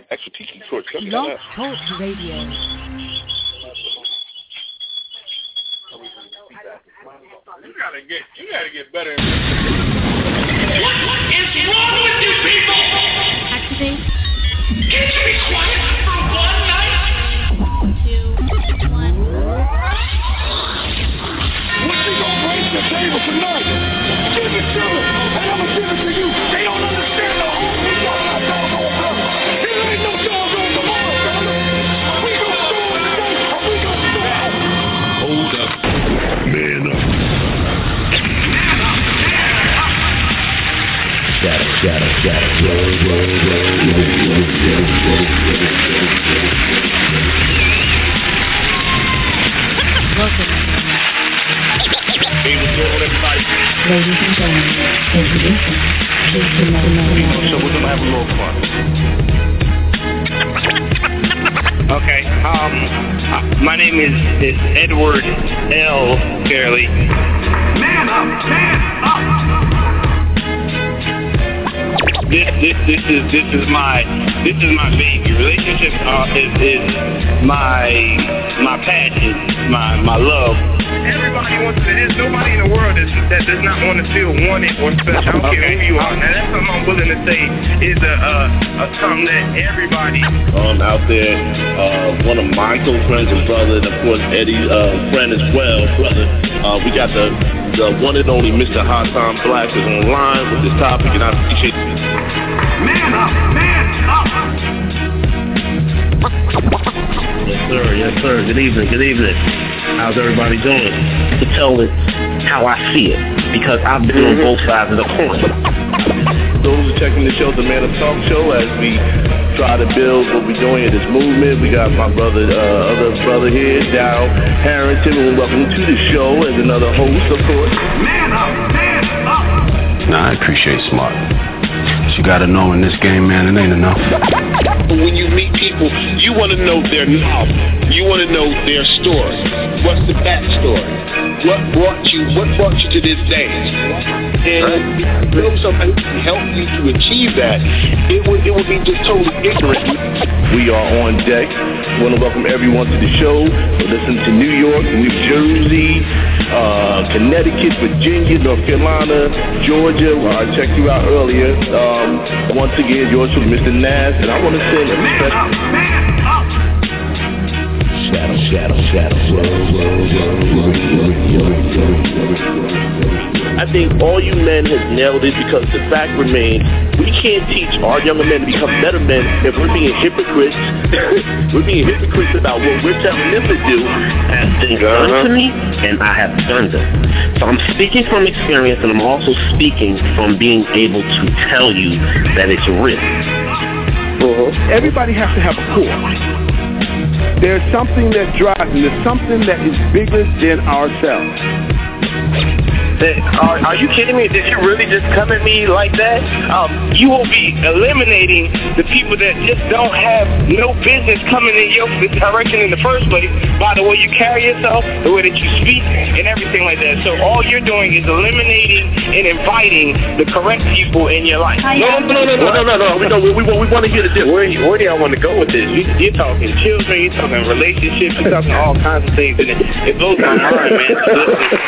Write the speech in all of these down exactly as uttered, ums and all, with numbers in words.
Extra tiki torch. Blog Talk Radio. You gotta get, you gotta get better. What is wrong with you people? Activate. Can't you be quiet for one night? Two, one. What you gonna bring to the table tonight? Give it to them, and I'ma give it to you. They don't understand the whole thing. Y'all not doggone brother. There ain't no doggone tomorrow, brother. We gonna start today, and we gonna start. Hold up. Man up. Shadow, shadow, shadow, roll, roll, roll, roll, roll, roll, roll, Welcome. Hey, what's going on, everybody? Ladies and gentlemen, introducing Jason Momoa. So we're gonna have a little fun. Okay, um, uh, my name is, is Edward L. Fairley. Man up, man up. This, this, this is, this is my, this is my baby. Relationship uh, is, is my, my passion, my, my love. Everybody wants to. There's nobody in the world that, that does not want to feel wanted or special. I don't care who you are. Now that's something I'm willing to say is a, a, a something that everybody. Um, out there, uh, one of my close friends and brother, and of course Eddie's uh, friend as well, brother. Uh, we got the the one and only Mister Hot Time Black is online with this topic, and I appreciate it. Man up, man up. Yes, sir. Yes, sir. Good evening. Good evening. How's everybody doing? To tell it how I see it, because I've been mm-hmm. on both sides of the coin. Those who are checking the show, the Man Up Talk Show, as we try to build what we're doing in this movement. We got my brother, uh, other brother here, Dow Harrington, and welcome to the show as another host, of course. Man up, man up. Nah, I appreciate smart. You gotta know in this game, man, it ain't enough. When you meet people, you want to know their novel. You want to know their story. What's the backstory? What brought you? What brought you to this day? And if you know somebody can help you to achieve that, it would it would be just totally ignorant. We are on deck. Want to welcome everyone to the show. Listen to New York, New Jersey, uh, Connecticut, Virginia, North Carolina, Georgia. Well, I checked you out earlier. Um, once again, yours from Mister Nass, and I want to send a special. shadow, shadow, shadow, roll, roll, roll, roll, roll. I think all you men have nailed it, because the fact remains, we can't teach our younger men to become better men if we're being hypocrites. We're being hypocrites about what we're telling them to do. Has been done to me, and I have done them. So I'm speaking from experience, and I'm also speaking from being able to tell you that it's a risk. Uh-huh. Everybody has to have a core. There's something that drives, and there's something that is bigger than ourselves. Are, are you kidding me? Did you really just come at me like that? Um, you will be eliminating the people that just don't have no business coming in your direction in the first place by the way you carry yourself, the way that you speak, and everything like that. So all you're doing is eliminating and inviting the correct people in your life. No, no, no, no, no, no, no. We, no, we, we, we want to hear the difference. Where, where do y'all want to go with this? You, you're talking children, you're talking relationships, you're talking all kinds of things, and it, it blows my mind, man. Listen.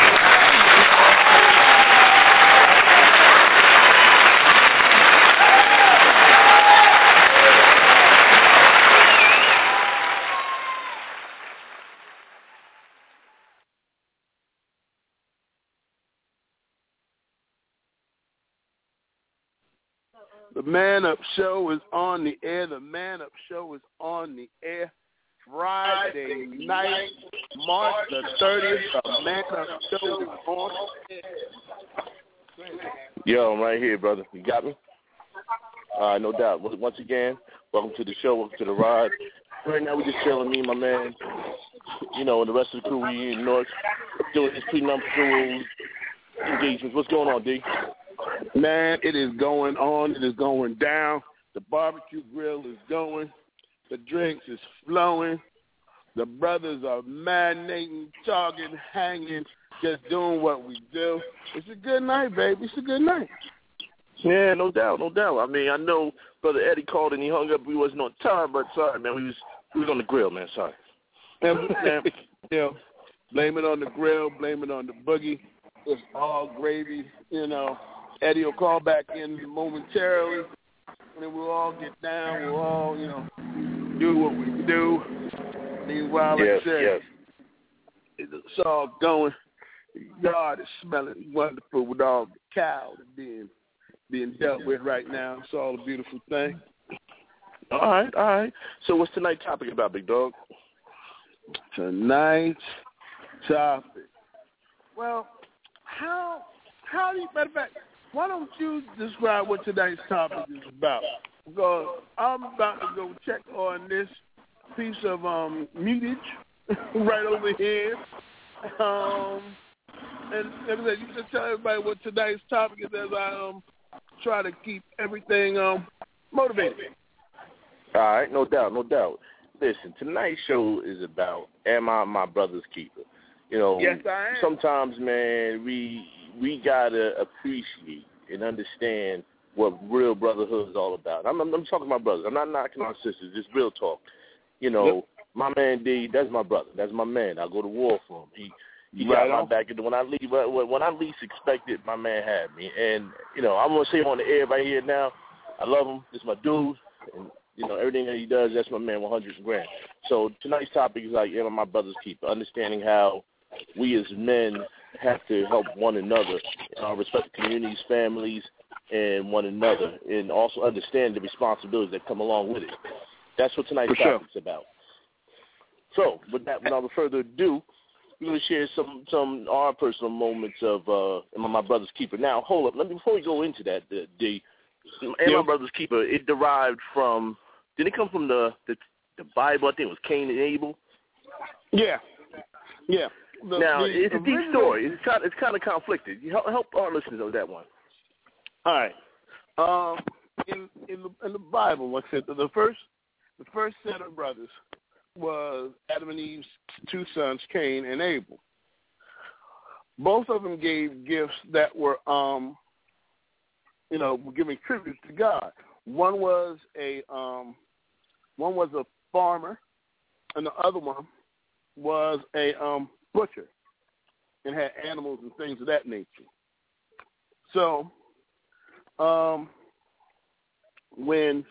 The Man Up Show is on the air. The Man Up Show is on the air. Friday night, March the thirtieth. The Man Up Show is on. Yo, I'm right here, brother. You got me? All right, no doubt. Once again, welcome to the show. Welcome to the ride. Right now, we just chilling, me and my man. You know, and the rest of the crew, we in North doing this prenuptial engagements. What's going on, D? Man, it is going on. It is going down. The barbecue grill is going. The drinks is flowing. The brothers are marinating, talking, hanging, just doing what we do. It's a good night, baby. It's a good night. Yeah, no doubt, no doubt. I mean, I know Brother Eddie called and he hung up. We wasn't on time, but sorry, man. We was we was on the grill, man. Sorry. And, and, you know, blame it on the grill, blame it on the boogie. It's all gravy, you know. Eddie will call back in momentarily, and then we'll all get down. We'll all, you know, do what we do. Meanwhile, like yes, I said, yes. it's all going. The yard is smelling wonderful with all the cow being being dealt with right now. It's all a beautiful thing. All right, all right. So what's tonight's topic about, big dog? Tonight's topic. Well, how how do you, matter of fact, why don't you describe what tonight's topic is about? Because I'm about to go check on this piece of um, mutage right over here. Um, and like I said, you can tell everybody what tonight's topic is as I um, try to keep everything um, motivated. All right, no doubt, no doubt. Listen, tonight's show is about am I my brother's keeper? You know, yes, I am. Sometimes, man, we we gotta appreciate and understand what real brotherhood is all about. I'm, I'm, I'm talking to my brothers. I'm not knocking our sisters. Just real talk. You know, yep. My man D, that's my brother. That's my man. I go to war for him. He he right got on. my back. And when I leave, when I least expected, my man had me. And you know, I'm gonna say on the air right here now. I love him. This is my dude. And you know, everything that he does, that's my man, one hundred grand. So tonight's topic is like, am I my brother's keeper? Understanding how we as men have to help one another, uh, respect the communities, families, and one another, and also understand the responsibilities that come along with it. That's what tonight's For topic is sure. about. So, with that, without further ado, we're going to share some some our personal moments of uh, am I my brother's keeper. Now, hold up. Let me before we go into that, the, the am I my brother's keeper? It derived from. Did it come from the, the the Bible? I think it was Cain and Abel. Yeah, yeah. The, now the it's a deep original... story. It's kind it's kind of conflicted. Help, help our listeners with that one. All right. Um, in in the in the Bible, like I said, the first the first set of brothers was Adam and Eve's two sons, Cain and Abel. Both of them gave gifts that were, um, you know, giving tribute to God. One was a um, one was a farmer, and the other one was a um, butcher, and had animals and things of that nature. So, um, when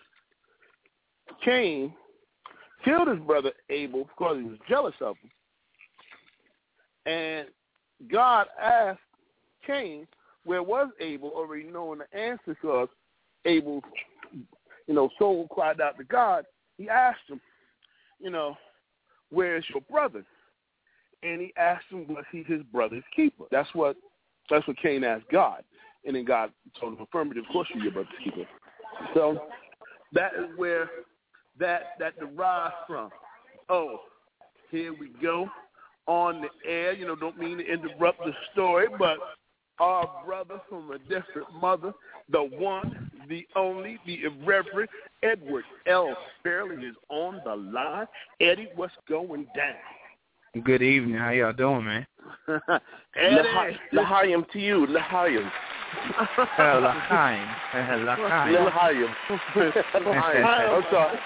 Cain killed his brother Abel because he was jealous of him, and God asked Cain, where was Abel, already knowing the answer because Abel's, you know, soul cried out to God. He asked him, you know, where's your brother? And he asked him, was he his brother's keeper? That's what that's what Cain asked God. And then God told him, affirmative, of course you're your brother's keeper. So that is where that that derives from. Oh, here we go on the air. You know, don't mean to interrupt the story, but our brother from a different mother, the one, the only, the irreverent Edward L. Fairley is on the line. Eddie, what's going down? Good evening. How y'all doing, man? Eddie. L'chaim to you. L'chaim. Uh, L'chaim. L'chaim. L'chaim. I'm sorry.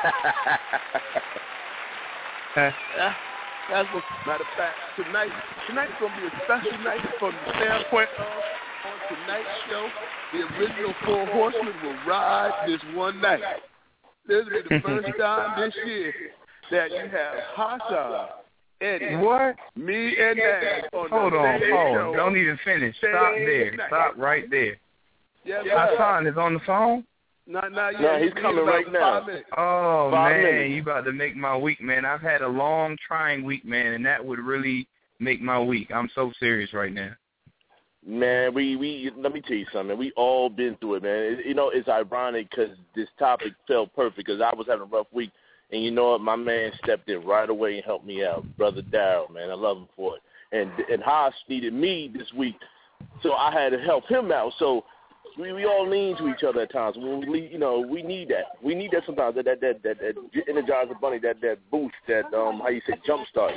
That's what, matter of fact, tonight, tonight's going to be a special night from the standpoint of, on tonight's show, the original Four Horsemen will ride this one night. This will be the first time this year that you have Hassan, Eddie, what? me, and Nash on Hold the on, same hold show. on. Don't even finish. Stop there. Stop right there. Yes, Hassan is on the phone? Not, not yet. No, he's coming right now. Oh, Five man, minutes. you about to make my week, man. I've had a long, trying week, man, and that would really make my week. I'm so serious right now. Man, we, we let me tell you something. We all been through it, man. It, you know, it's ironic because this topic felt perfect because I was having a rough week. And you know what? My man stepped in right away and helped me out. Brother Darryl, man. I love him for it. And and Haas needed me this week, so I had to help him out. So we, we all lean to each other at times. When we, you know, we need that. We need that sometimes, that that that, that, that Energizer Bunny, that, that boost, that, um, how you say, jump start.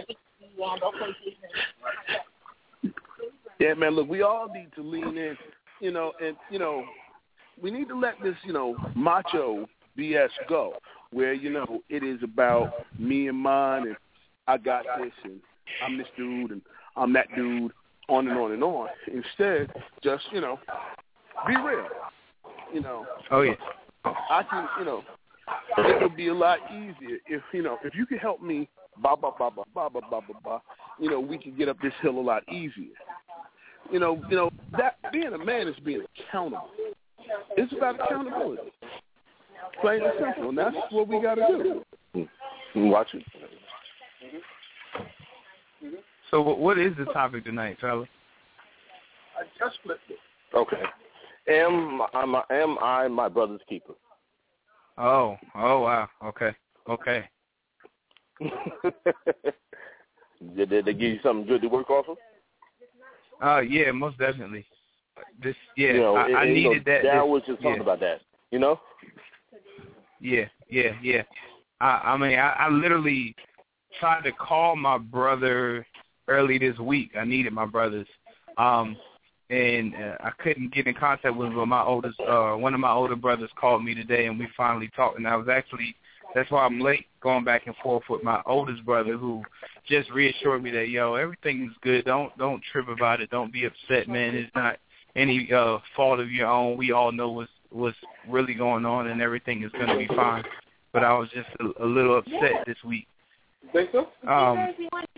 Yeah, man, look, we all need to lean in, you know, and, you know, we need to let this, you know, macho B S go, where, you know, it is about me and mine, and I got this, and I'm this dude, and I'm that dude, on and on and on. Instead, just, you know, be real. You know. Oh, yeah. I can, you know, it would be a lot easier if, you know, if you could help me, ba ba ba ba ba ba ba ba ba, you know, we could get up this hill a lot easier. You know, you know, that being a man is being accountable. It's about accountability. Plain and simple, and that's what we got to do. Watch it. So what is the topic tonight, fella? I just flipped it. Okay. Am I, am I my brother's keeper? Oh, oh, wow. Okay, okay. Did they give you something good to work off of? Uh, yeah, most definitely. This, yeah, you know, I, it, I you needed know, that. Dad this, was just talking yeah. about that, you know? Yeah, yeah, yeah. I, I mean, I, I literally tried to call my brother early this week. I needed my brothers. Um, and uh, I couldn't get in contact with him, but my oldest, uh, one of my older brothers called me today, and we finally talked. And I was actually, that's why I'm late, going back and forth with my oldest brother, who just reassured me that, yo, everything is good. Don't don't trip about it. Don't be upset, man. It's not any uh, fault of your own. We all know what's what's really going on, and everything is going to be fine. But I was just a, a little upset this week. Think so? Um,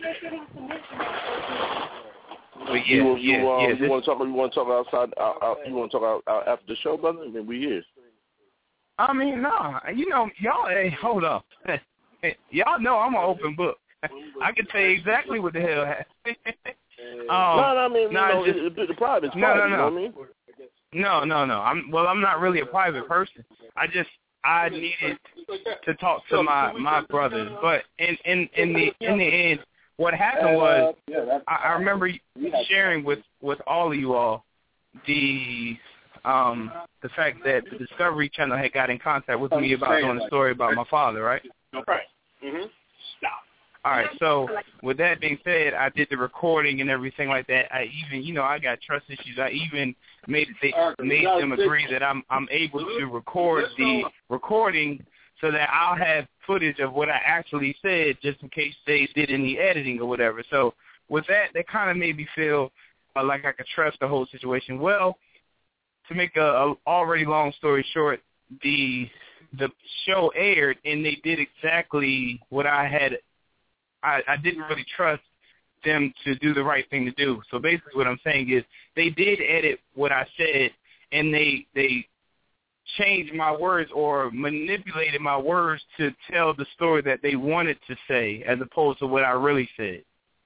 but yeah, you, yeah, you, um, yeah. You this, want to talk? You want to talk outside? Out, out, you want to talk out, out after the show, brother? I mean, we here. I mean, no, you know, y'all. Hey, hold up. Y'all know I'm an open book. I can tell you exactly what the hell happened. um, no, no, I mean, no, you know, just, it, it, the private's no, private, no, no. you know what I mean? No, no, no. I'm well. I'm not really a private person. I just I needed to talk to my my brothers. But in in in the in the end, what happened was I, I remember sharing with with all of you all the um the fact that the Discovery Channel had got in contact with me about doing a story about my father, right? Right. Mhm. Stop. All right, so with that being said, I did the recording and everything like that. I even, you know, I got trust issues. I even made they made them agree that I'm I'm able to record the recording so that I'll have footage of what I actually said, just in case they did any editing or whatever. So with that, that kind of made me feel uh, like I could trust the whole situation. Well, to make a, a already long story short, the the show aired and they did exactly what I had. I, I didn't really trust them to do the right thing to do. So basically what I'm saying is they did edit what I said, and they they changed my words or manipulated my words to tell the story that they wanted to say as opposed to what I really said.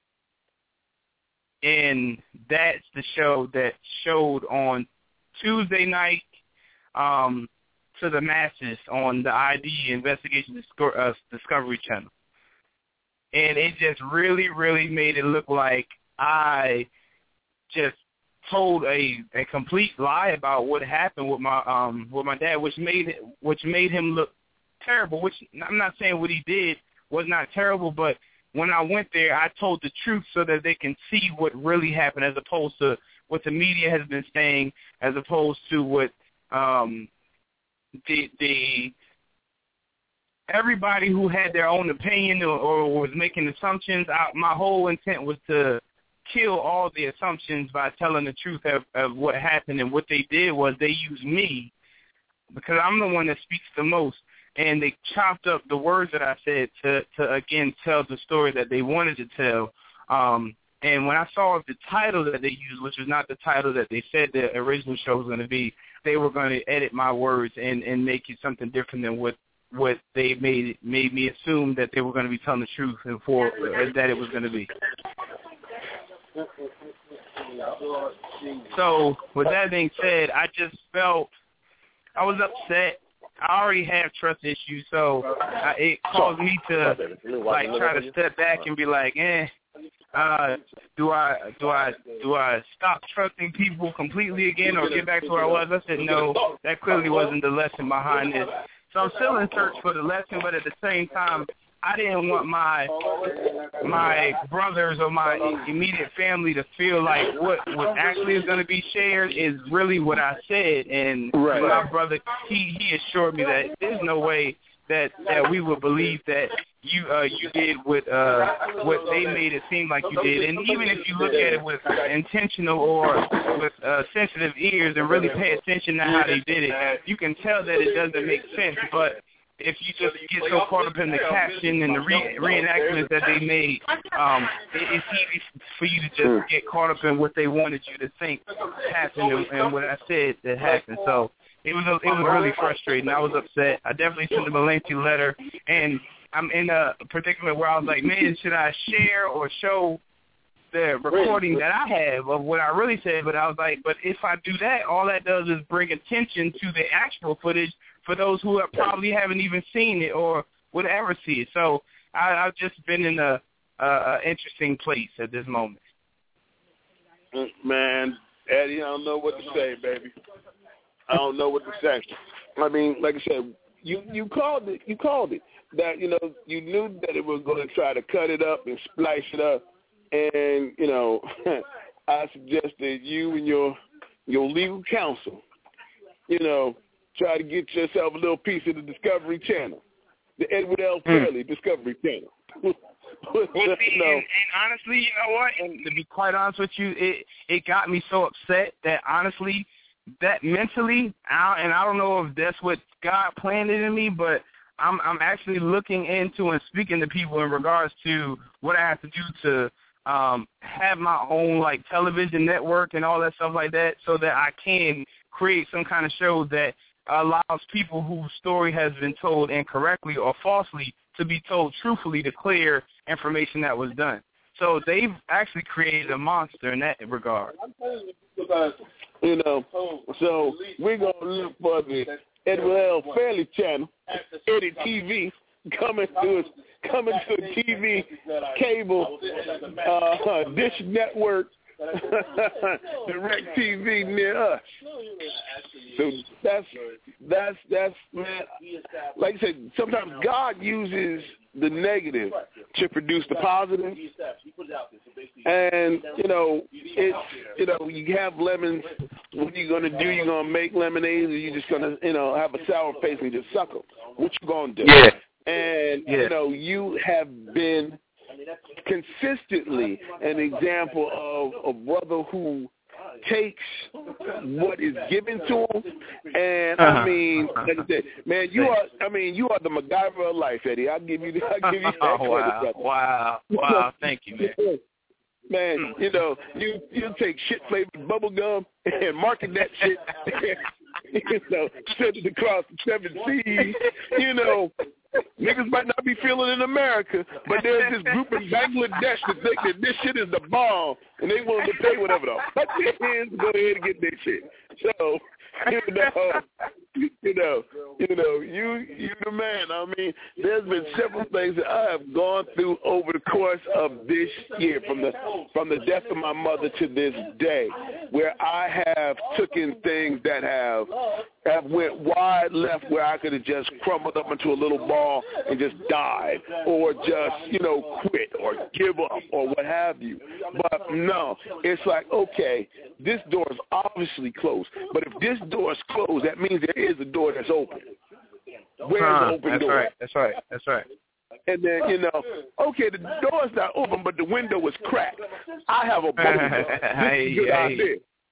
And that's the show that showed on Tuesday night um, to the masses on the I D Investigation Discovery Channel. And it just really, really made it look like I just told a, a complete lie about what happened with my um with my dad, which made which made him look terrible. Which I'm not saying what he did was not terrible, but when I went there, I told the truth so that they can see what really happened, as opposed to what the media has been saying, as opposed to what um the the. Everybody who had their own opinion or, or was making assumptions, I, my whole intent was to kill all the assumptions by telling the truth of, of what happened. And what they did was they used me, because I'm the one that speaks the most, and they chopped up the words that I said to, to again, tell the story that they wanted to tell. Um, and when I saw the title that they used, which was not the title that they said the original show was going to be, they were going to edit my words and, and make it something different than what what they made made me assume that they were going to be telling the truth and for uh, that it was going to be. So with that being said, I just felt I was upset. I already have trust issues, so I, it caused me to like try to step back and be like, eh, uh, do I do I do I stop trusting people completely again or get back to where I was? I said no. That clearly wasn't the lesson behind this. So I'm still in search for the lesson, but at the same time, I didn't want my my brothers or my immediate family to feel like what, what actually is going to be shared is really what I said. And right. my brother, he, he assured me that there's no way that, that we would believe that you uh, you did what uh, what they made it seem like you did. And even if you look at it with intentional or with uh, sensitive ears and really pay attention to how they did it, you can tell that it doesn't make sense. But if you just get so caught up in the caption and the re- reenactments that they made, um, it, it's easy for you to just get caught up in what they wanted you to think happened and, and what I said that happened. So it was a, it was really frustrating. I was upset. I definitely sent them a lengthy letter, and I'm in a predicament where I was like, man, should I share or show the recording that I have of what I really said? But I was like, but if I do that, all that does is bring attention to the actual footage for those who have probably haven't even seen it or would ever see it. So I, I've just been in a, a, a interesting place at this moment. Man, Eddie, I don't know what to say, baby. I don't know what to say. I mean, like I said, you, you called it. You called it. That, you know, you knew that it was going to try to cut it up and splice it up. And, you know, I suggested you and your your legal counsel, you know, try to get yourself a little piece of the Discovery Channel, the Edward L. Fairley mm. Discovery Channel. Well, see, and, and honestly, you know what? And to be quite honest with you, it it got me so upset that honestly, that mentally, I, and I don't know if that's what God planted in me, but I'm I'm actually looking into and speaking to people in regards to what I have to do to um, have my own like television network and all that stuff like that, so that I can create some kind of show that allows people whose story has been told incorrectly or falsely to be told truthfully to clear information that was done. So they've actually created a monster in that regard. You know, so we're going to look for the Edward L. Fairley channel, Eddie T V, coming to us, coming to T V, cable, uh, Dish Network, Direct T V near us. So that's that's that's man. Like I said, sometimes God uses the negative to produce the positive. And you know, it's you know, you have lemons. What are you gonna do? You're gonna make lemonade, or you just gonna you know have a sour face and just suck them? What you gonna do? Yeah. And yeah. you know, you have been consistently an example of a brother who takes what is given to him, and uh-huh. I mean, like I said, man, you are. I mean, you are the MacGyver of life, Eddie. I'll give you. I'll give you that oh, credit, wow, brother. wow, wow! Thank you, man. Man, you know, you you take shit flavored bubble gum and market that shit. You know, send it across the seven seas. You know, niggas might not be feeling it in America, but there's this group in Bangladesh that think that this shit is the bomb, and they willing to pay whatever the fuck their hands to go ahead and get their shit. So, you know, you know, you know, you you the man. I mean, there's been several things that I have gone through over the course of this year, from the from the death of my mother to this day, where I have taken things that have have went wide left, where I could have just crumbled up into a little ball and just died, or just you know quit or give up or what have you. But no, it's like, okay, this door is obviously closed, but if this door is closed, that means there is a door that's open. Where's huh, the open that's door? Right, that's right. That's right. And then, you know, okay, the door's not open, but the window is cracked. I have a boulder. This is a good idea.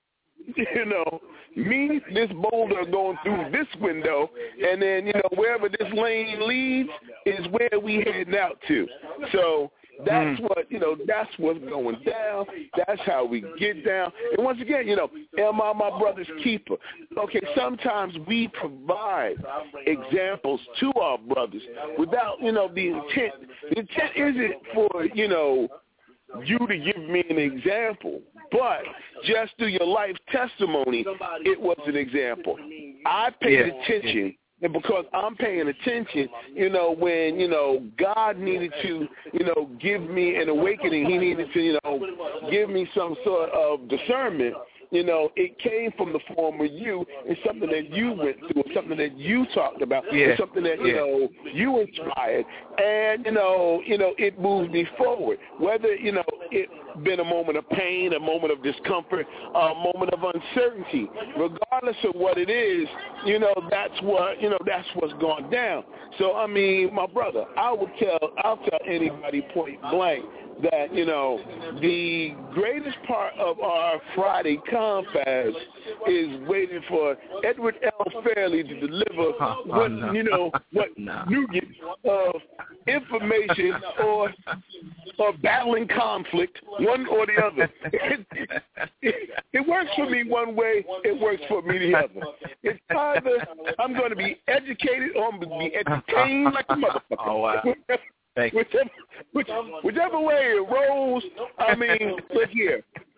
You know, me, this boulder going through this window, and then, you know, wherever this lane leads is where we heading out to. So that's mm. what, you know, that's what's going down. That's how we get down. And once again, you know, am I my brother's keeper? Okay, sometimes we provide examples to our brothers without, you know, the intent. The intent isn't for, you know, you to give me an example, but just through your life testimony, it was an example. I paid yeah. attention. And because I'm paying attention, you know, when, you know, God needed to, you know, give me an awakening, he needed to, you know, give me some sort of discernment, you know, it came from the former you. It's something that you went through. It's something that you talked about. Yeah. It's something that, you yeah. know, you inspired. And, you know, you know, it moved me forward. Whether, you know, it been a moment of pain, a moment of discomfort, a moment of uncertainty. Regardless of what it is, you know, that's what, you know, that's what's gone down. So, I mean, my brother, I will tell, I'll tell anybody point blank that, you know, the greatest part of our Friday Confast is waiting for Edward L. Fairley to deliver oh, what, no. you know, what no. nugget of information or or battling conflict, one or the other. It, it, it works for me one way, it works for me the other. It's either I'm going to be educated or I'm going to be entertained like a motherfucker. Oh, wow. Whichever, which, whichever way it rolls, I mean, look here.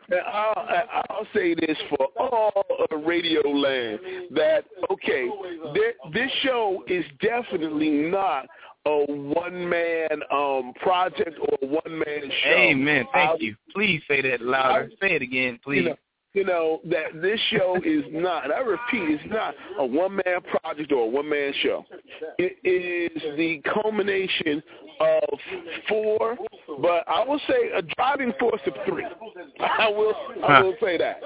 I'll, I'll say this for all of radio land, that, okay, this show is definitely not a one-man um, project or a one-man show. Amen. Thank I, you. Please say that louder. I, say it again, please. You know, you know, that this show is not, and I repeat, it's not a one-man project or a one-man show. It is the culmination of four, but I will say a driving force of three. I will, I will say that.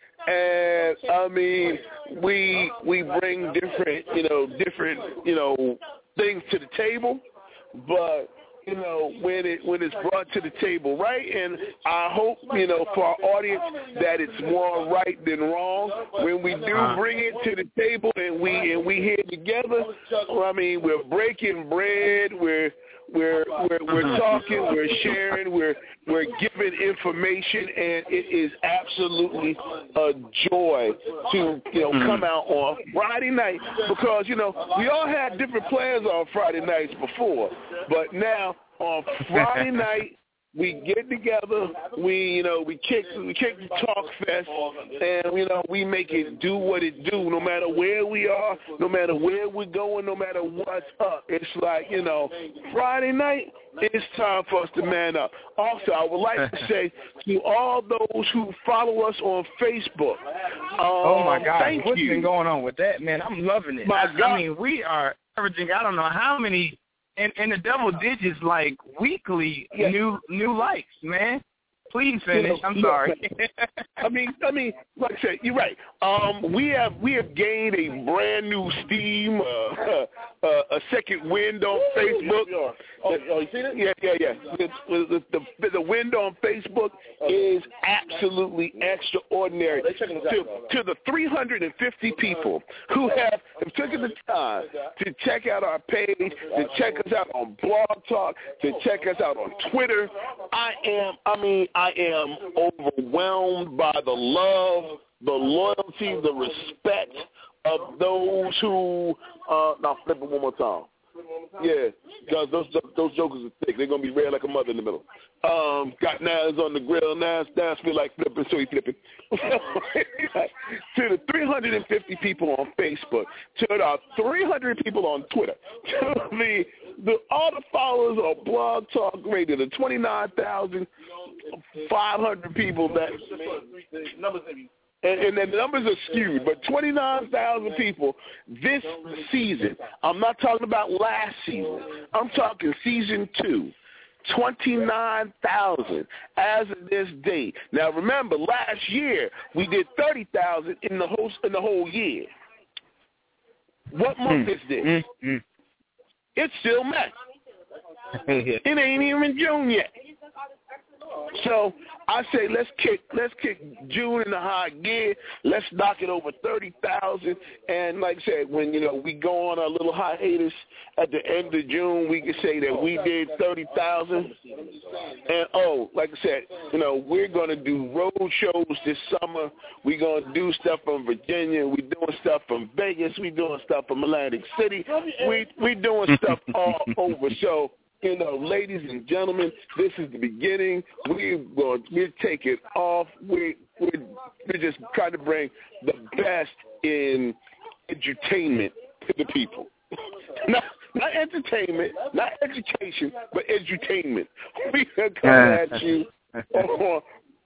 And I mean, we we bring different, you know, different, you know, things to the table, but you know, when it when it's brought to the table right, and I hope, you know, for our audience that it's more right than wrong. When we do bring it to the table and we and we here together, I mean, we're breaking bread, we're We're we're we're talking, we're sharing, we're we're giving information, and it is absolutely a joy to, you know, come out on Friday night, because, you know, we all had different plans on Friday nights before, but now on Friday night we get together, we, you know, we kick, we kick the Talk Fest, and, you know, we make it do what it do, no matter where we are, no matter where we're going, no matter what's up. It's like, you know, Friday night, it's time for us to man up. Also, I would like to say to all those who follow us on Facebook, um, oh, my God, thank what's you. been going on with that, man? I'm loving it. My I, God. I mean, we are averaging, I don't know how many, in, in the double digits, like weekly yes. new new likes, man. Please finish. I'm sorry. I mean, I mean, like I said, you're right. Um, we have we have gained a brand new steam, uh, uh, a second wind on Facebook. Oh, oh, you seen it? Yeah, yeah, yeah. The, the, the, the wind on Facebook is absolutely extraordinary. To, to the three hundred fifty people who have, have taken the time to check out our page, to check us out on Blog Talk, to check us out on Twitter, I am, I mean, I am overwhelmed by the love, the loyalty, the respect of those who, uh, now flip it one more time. Yeah, because those those jokers are thick. They're going to be red like a mother in the middle. Um, got Nas on the grill. Nas, Nas feel like flipping, so he flipping. To the three hundred fifty people on Facebook, to the three hundred people on Twitter, to the, the all the followers on Blog Talk Radio, the twenty-nine thousand five hundred people that and, and the numbers are skewed, but twenty-nine thousand people this season. I'm not talking about last season. I'm talking season two. twenty-nine thousand as of this date. Now, remember, last year we did thirty thousand in the whole in the whole year. What month is this? Mm-hmm. It's still May. It ain't even June yet. So I say let's kick let's kick June in the high gear. Let's knock it over thirty thousand. And like I said, when you know we go on our little hiatus at the end of June, we can say that we did thirty thousand. And oh, like I said, you know we're gonna do road shows this summer. We're gonna do stuff from Virginia. We're doing stuff from Vegas. We're doing stuff from Atlantic City. We we doing stuff all over. So. You know, ladies and gentlemen, this is the beginning. We're going, we're taking off. We we're, we're just trying to bring the best in entertainment to the people. Not not entertainment, not education, but edutainment. We are coming at you on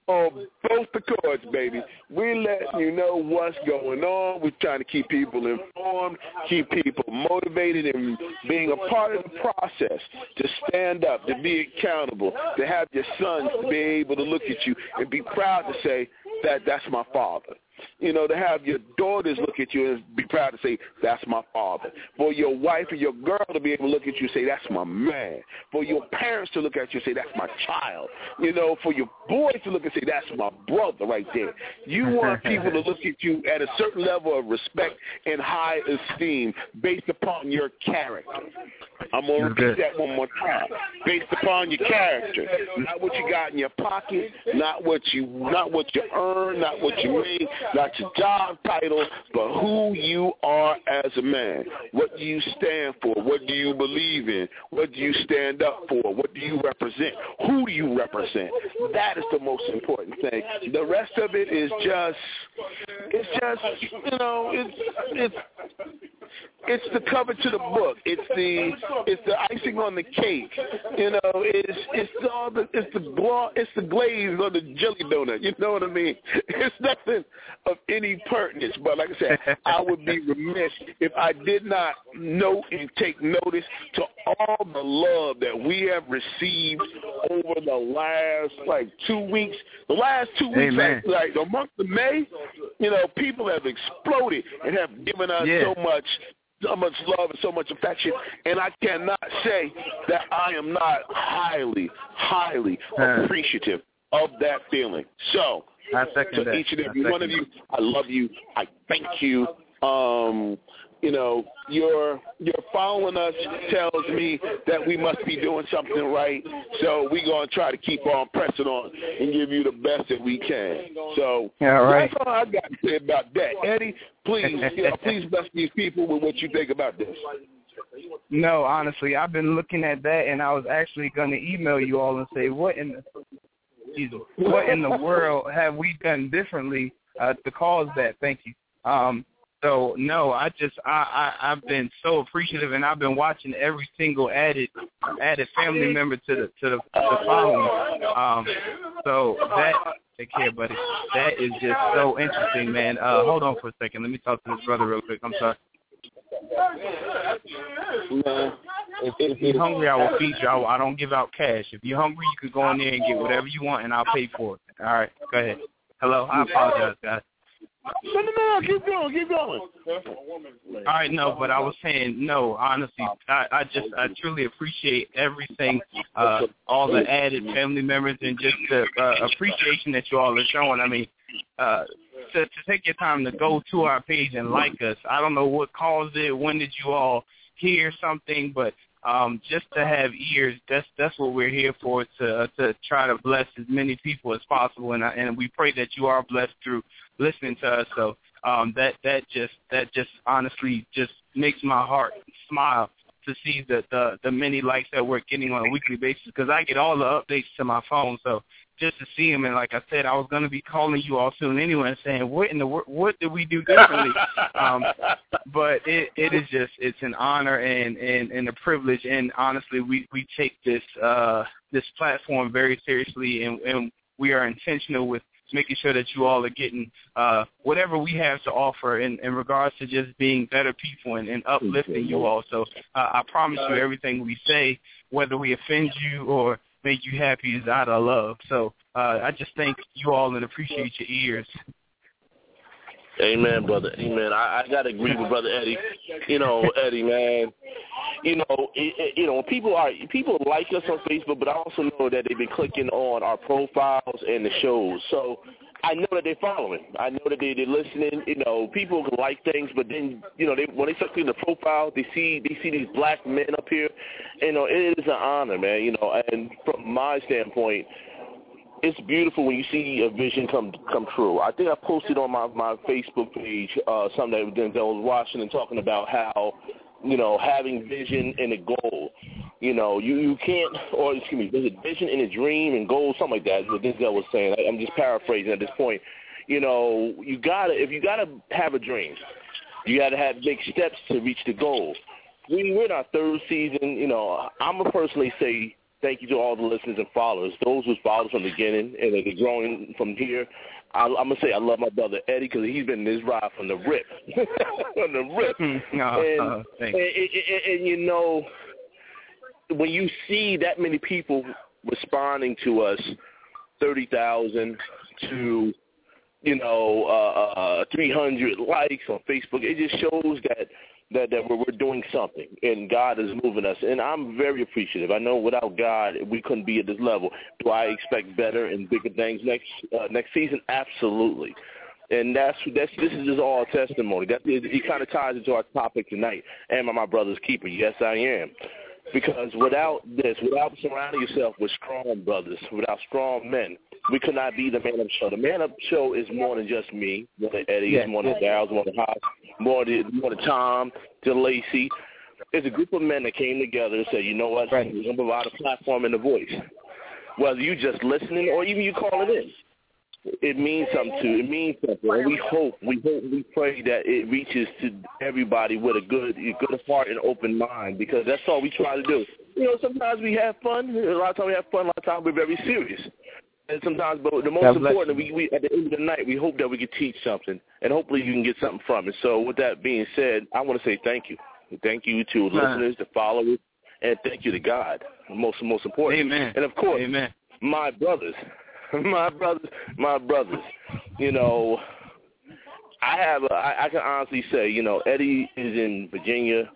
on both the courts, baby. We're letting you know what's going on. We're trying to keep people informed, keep people motivated, and being a part of the process to stand up, to be accountable, to have your sons to be able to look at you and be proud to say that that's my father. You know, to have your daughters look at you and be proud to say, that's my father. For your wife and your girl to be able to look at you and say, that's my man. For your parents to look at you and say, that's my child. You know, for your boys to look and say, that's my brother right there. You want people to look at you at a certain level of respect and high esteem based upon your character. I'm going to repeat that one more time. Based upon your character. Not what you got in your pocket, not what you not what you earn, not what you made, not your job title, but who you are as a man. What do you stand for? What do you believe in? What do you stand up for? What do you represent? Who do you represent? That is the most important thing. The rest of it is just, it's just, you know, it's, it's, it's the cover to the book. It's the, it's the icing on the cake. You know, it's, it's all the, it's the gla- it's the glaze on the jelly donut. You know what I mean? It's nothing of any pertinence. But like I said, I would be remiss if I did not note and take notice to all the love that we have received over the last like two weeks. The last two weeks, Amen. like, like the month of May, you know, people have exploded and have given us yeah. so much. So much love and so much affection, and I cannot say that I am not highly, highly appreciative of that feeling. So, I second to that. each and every I one of you, I love you. I thank you. Um, you know, your your following us tells me that we must be doing something right. So we're going to try to keep on pressing on and give you the best that we can. So yeah, right. that's all I got to say about that. Eddie, please, you know, please bless these people with what you think about this. No, honestly, I've been looking at that, and I was actually going to email you all and say, what in the, Jesus, what in the world have we done differently uh, to cause that? Thank you. Um, So, no, I just, I, I, I've been so appreciative, and I've been watching every single added added family member to the to the, the following. Um, so that, take care, buddy. That is just so interesting, man. Uh, hold on for a second. Let me talk to this brother real quick. I'm sorry. If, if you're hungry, I will feed you. I, will, I don't give out cash. If you're hungry, you can go in there and get whatever you want, and I'll pay for it. All right, go ahead. Hello? I apologize, guys. No, no, no, keep going, keep going. All right, no, but I was saying, no, honestly, I, I just, I truly appreciate everything, uh, all the added family members and just the uh, appreciation that you all are showing. I mean, uh, to, to take your time to go to our page and like us. I don't know what caused it. When did you all hear something? But um, just to have ears, that's that's what we're here for, to to try to bless as many people as possible. And I, and we pray that you are blessed through listening to us. So um, that that just that just honestly just makes my heart smile to see the, the the many likes that we're getting on a weekly basis, because I get all the updates to my phone. So just to see them, and like I said, I was going to be calling you all soon anyway and saying, what in the what did we do differently? um, but it, it is just, it's an honor and, and, and a privilege, and honestly, we, we take this uh, this platform very seriously, and, and we are intentional with making sure that you all are getting uh, whatever we have to offer in, in regards to just being better people and, and uplifting you all. So uh, I promise you, everything we say, whether we offend you or make you happy, is out of love. So uh, I just thank you all and appreciate your ears. Amen, brother. Amen. I, I gotta agree with Brother Eddie. You know, Eddie, man. You know, it, it, you know, people are people like us on Facebook, but I also know that they've been clicking on our profiles and the shows. So I know that they're following. I know that they, they're listening. You know, people can like things, but then, you know, they, when they start clicking the profile, they see they see these black men up here. You know, it is an honor, man. You know, and from my standpoint, it's beautiful when you see a vision come come true. I think I posted on my, my Facebook page uh, something that Denzel was watching and talking about how, you know, having vision and a goal. You know, you, you can't, or excuse me, there's a vision and a dream and goal, something like that is what Denzel was saying. I, I'm just paraphrasing at this point. You know, you gotta, if you gotta have a dream, you gotta have big steps to reach the goal. We, we're in our third season. You know, I'm gonna personally say thank you to all the listeners and followers. Those who followed from the beginning and they're growing from here. I, I'm going to say I love my brother Eddie because he's been in this ride from the rip. from the rip. No, and, uh, and, and, and, and, you know, when you see that many people responding to us, thirty thousand to, you know, uh, uh, three hundred likes on Facebook, it just shows that that, that we're, we're doing something, and God is moving us. And I'm very appreciative. I know without God, we couldn't be at this level. Do I expect better and bigger things next uh, next season? Absolutely. And that's that's this is just all testimony. That it, it kind of ties into our topic tonight. Am I my brother's keeper? Yes, I am. Because without this, without surrounding yourself with strong brothers, without strong men, we could not be the Man Up Show. The Man Up Show is more than just me, more than Eddie, yeah. it's more than Darryl, more than Haas, more than, more than Tom, to Lacey. It's a group of men that came together and said, you know what, right. we're going to provide a platform and a voice. Whether you just listening or even you call it in. It means something to it means something. And we hope, we hope, we pray that it reaches to everybody with a good, a good heart and open mind, because that's all we try to do. You know, sometimes we have fun. A lot of times we have fun. A lot of times we're very serious. And sometimes, but the most God important, we, we at the end of the night, we hope that we can teach something, and hopefully you can get something from it. So with that being said, I want to say thank you. Thank you to the listeners, the followers, and thank you to God, most most important. Amen. And of course, Amen. my brothers. My brothers, my brothers, you know, I have, a, I, I can honestly say, you know, Eddie is in Virginia.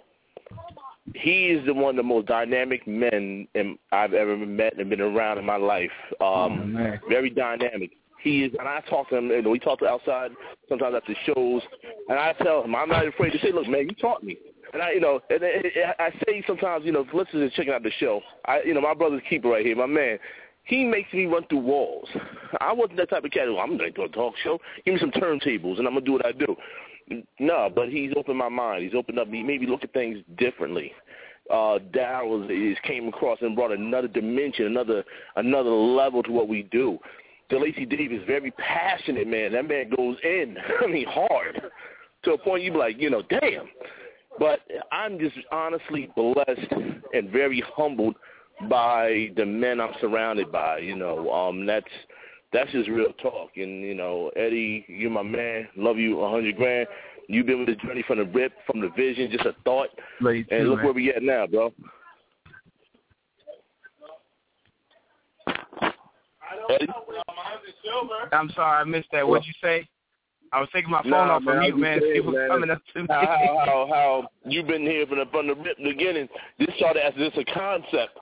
He is the one of the most dynamic men in, I've ever met and been around in my life. Um, oh, very dynamic. He is, and I talk to him, and we talk to outside sometimes after shows, and I tell him, I'm not afraid to say, look, man, you taught me. And I, you know, and I say sometimes, you know, if listeners are checking out the show, I, you know, my brother's keeper right here, my man. He makes me run through walls. I wasn't that type of cat. Well, I'm going to do a talk show. Give me some turntables, and I'm going to do what I do. No, but he's opened my mind. He's opened up. He made me look at things differently. Uh, Darryl is came across and brought another dimension, another another level to what we do. DeLacy Davis, very passionate man. That man goes in, I mean, hard, to a point you be like, you know, damn. But I'm just honestly blessed and very humbled by the men I'm surrounded by, you know. Um, that's that's just real talk. And, you know, Eddie, you're my man. Love you a hundred grand. You've been with the journey from the rip, from the vision, just a thought. Late and too, look man. where we at now, bro. Eddie? I'm sorry, I missed that. What'd you say? I was taking my phone nah, off man, from mute, man. saying, People man, coming up to me. How, how, how, how you've been here from the, from the beginning. This started as just a concept.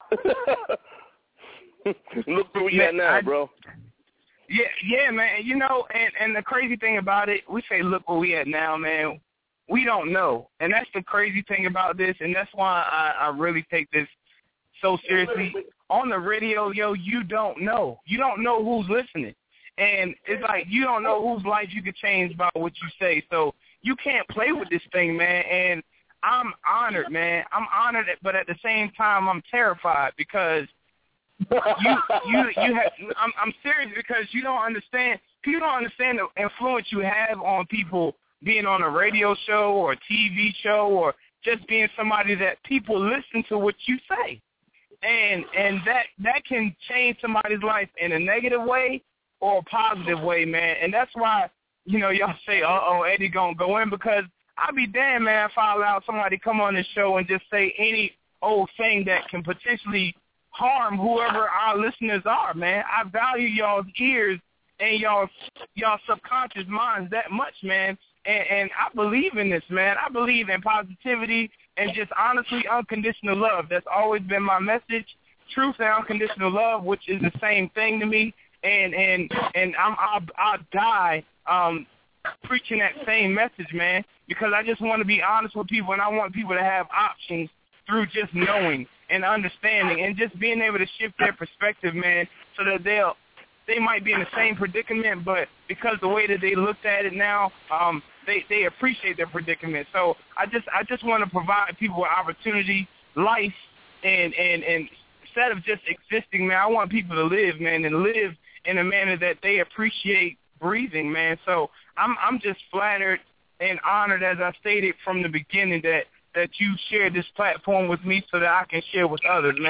Look where we man, at now, I, bro. Yeah, yeah, man. You know, and, and the crazy thing about it, we say, look where we at now, man. We don't know. And that's the crazy thing about this, and that's why I, I really take this so seriously. On the radio, yo, you don't know. You don't know who's listening. And it's like you don't know whose life you could change by what you say. So you can't play with this thing, man. And I'm honored, man. I'm honored, but at the same time, I'm terrified because you you you have. I'm, I'm serious because you don't understand. People don't understand the influence you have on people being on a radio show or a T V show or just being somebody that people listen to what you say, and and that that can change somebody's life in a negative way or a positive way, man. And that's why, you know, y'all say, uh-oh, Eddie gonna go in, because I'd be damned, man, if I allow somebody come on this show and just say any old thing that can potentially harm whoever our listeners are, man. I value y'all's ears and y'all y'all subconscious minds that much, man. And, and I believe in this, man. I believe in positivity and just honestly unconditional love. That's always been my message. Truth and unconditional love, which is the same thing to me. And and and I'm I'll, I'll die um, preaching that same message, man, because I just want to be honest with people, and I want people to have options through just knowing and understanding and just being able to shift their perspective, man, so that they'll they might be in the same predicament, but because the way that they looked at it now, um, they they appreciate their predicament. So I just I just want to provide people with opportunity, life, and and and instead of just existing, man, I want people to live, man, and live in a manner that they appreciate breathing, man. So I'm I'm just flattered and honored, as I stated from the beginning, that, that you shared this platform with me so that I can share with others, man.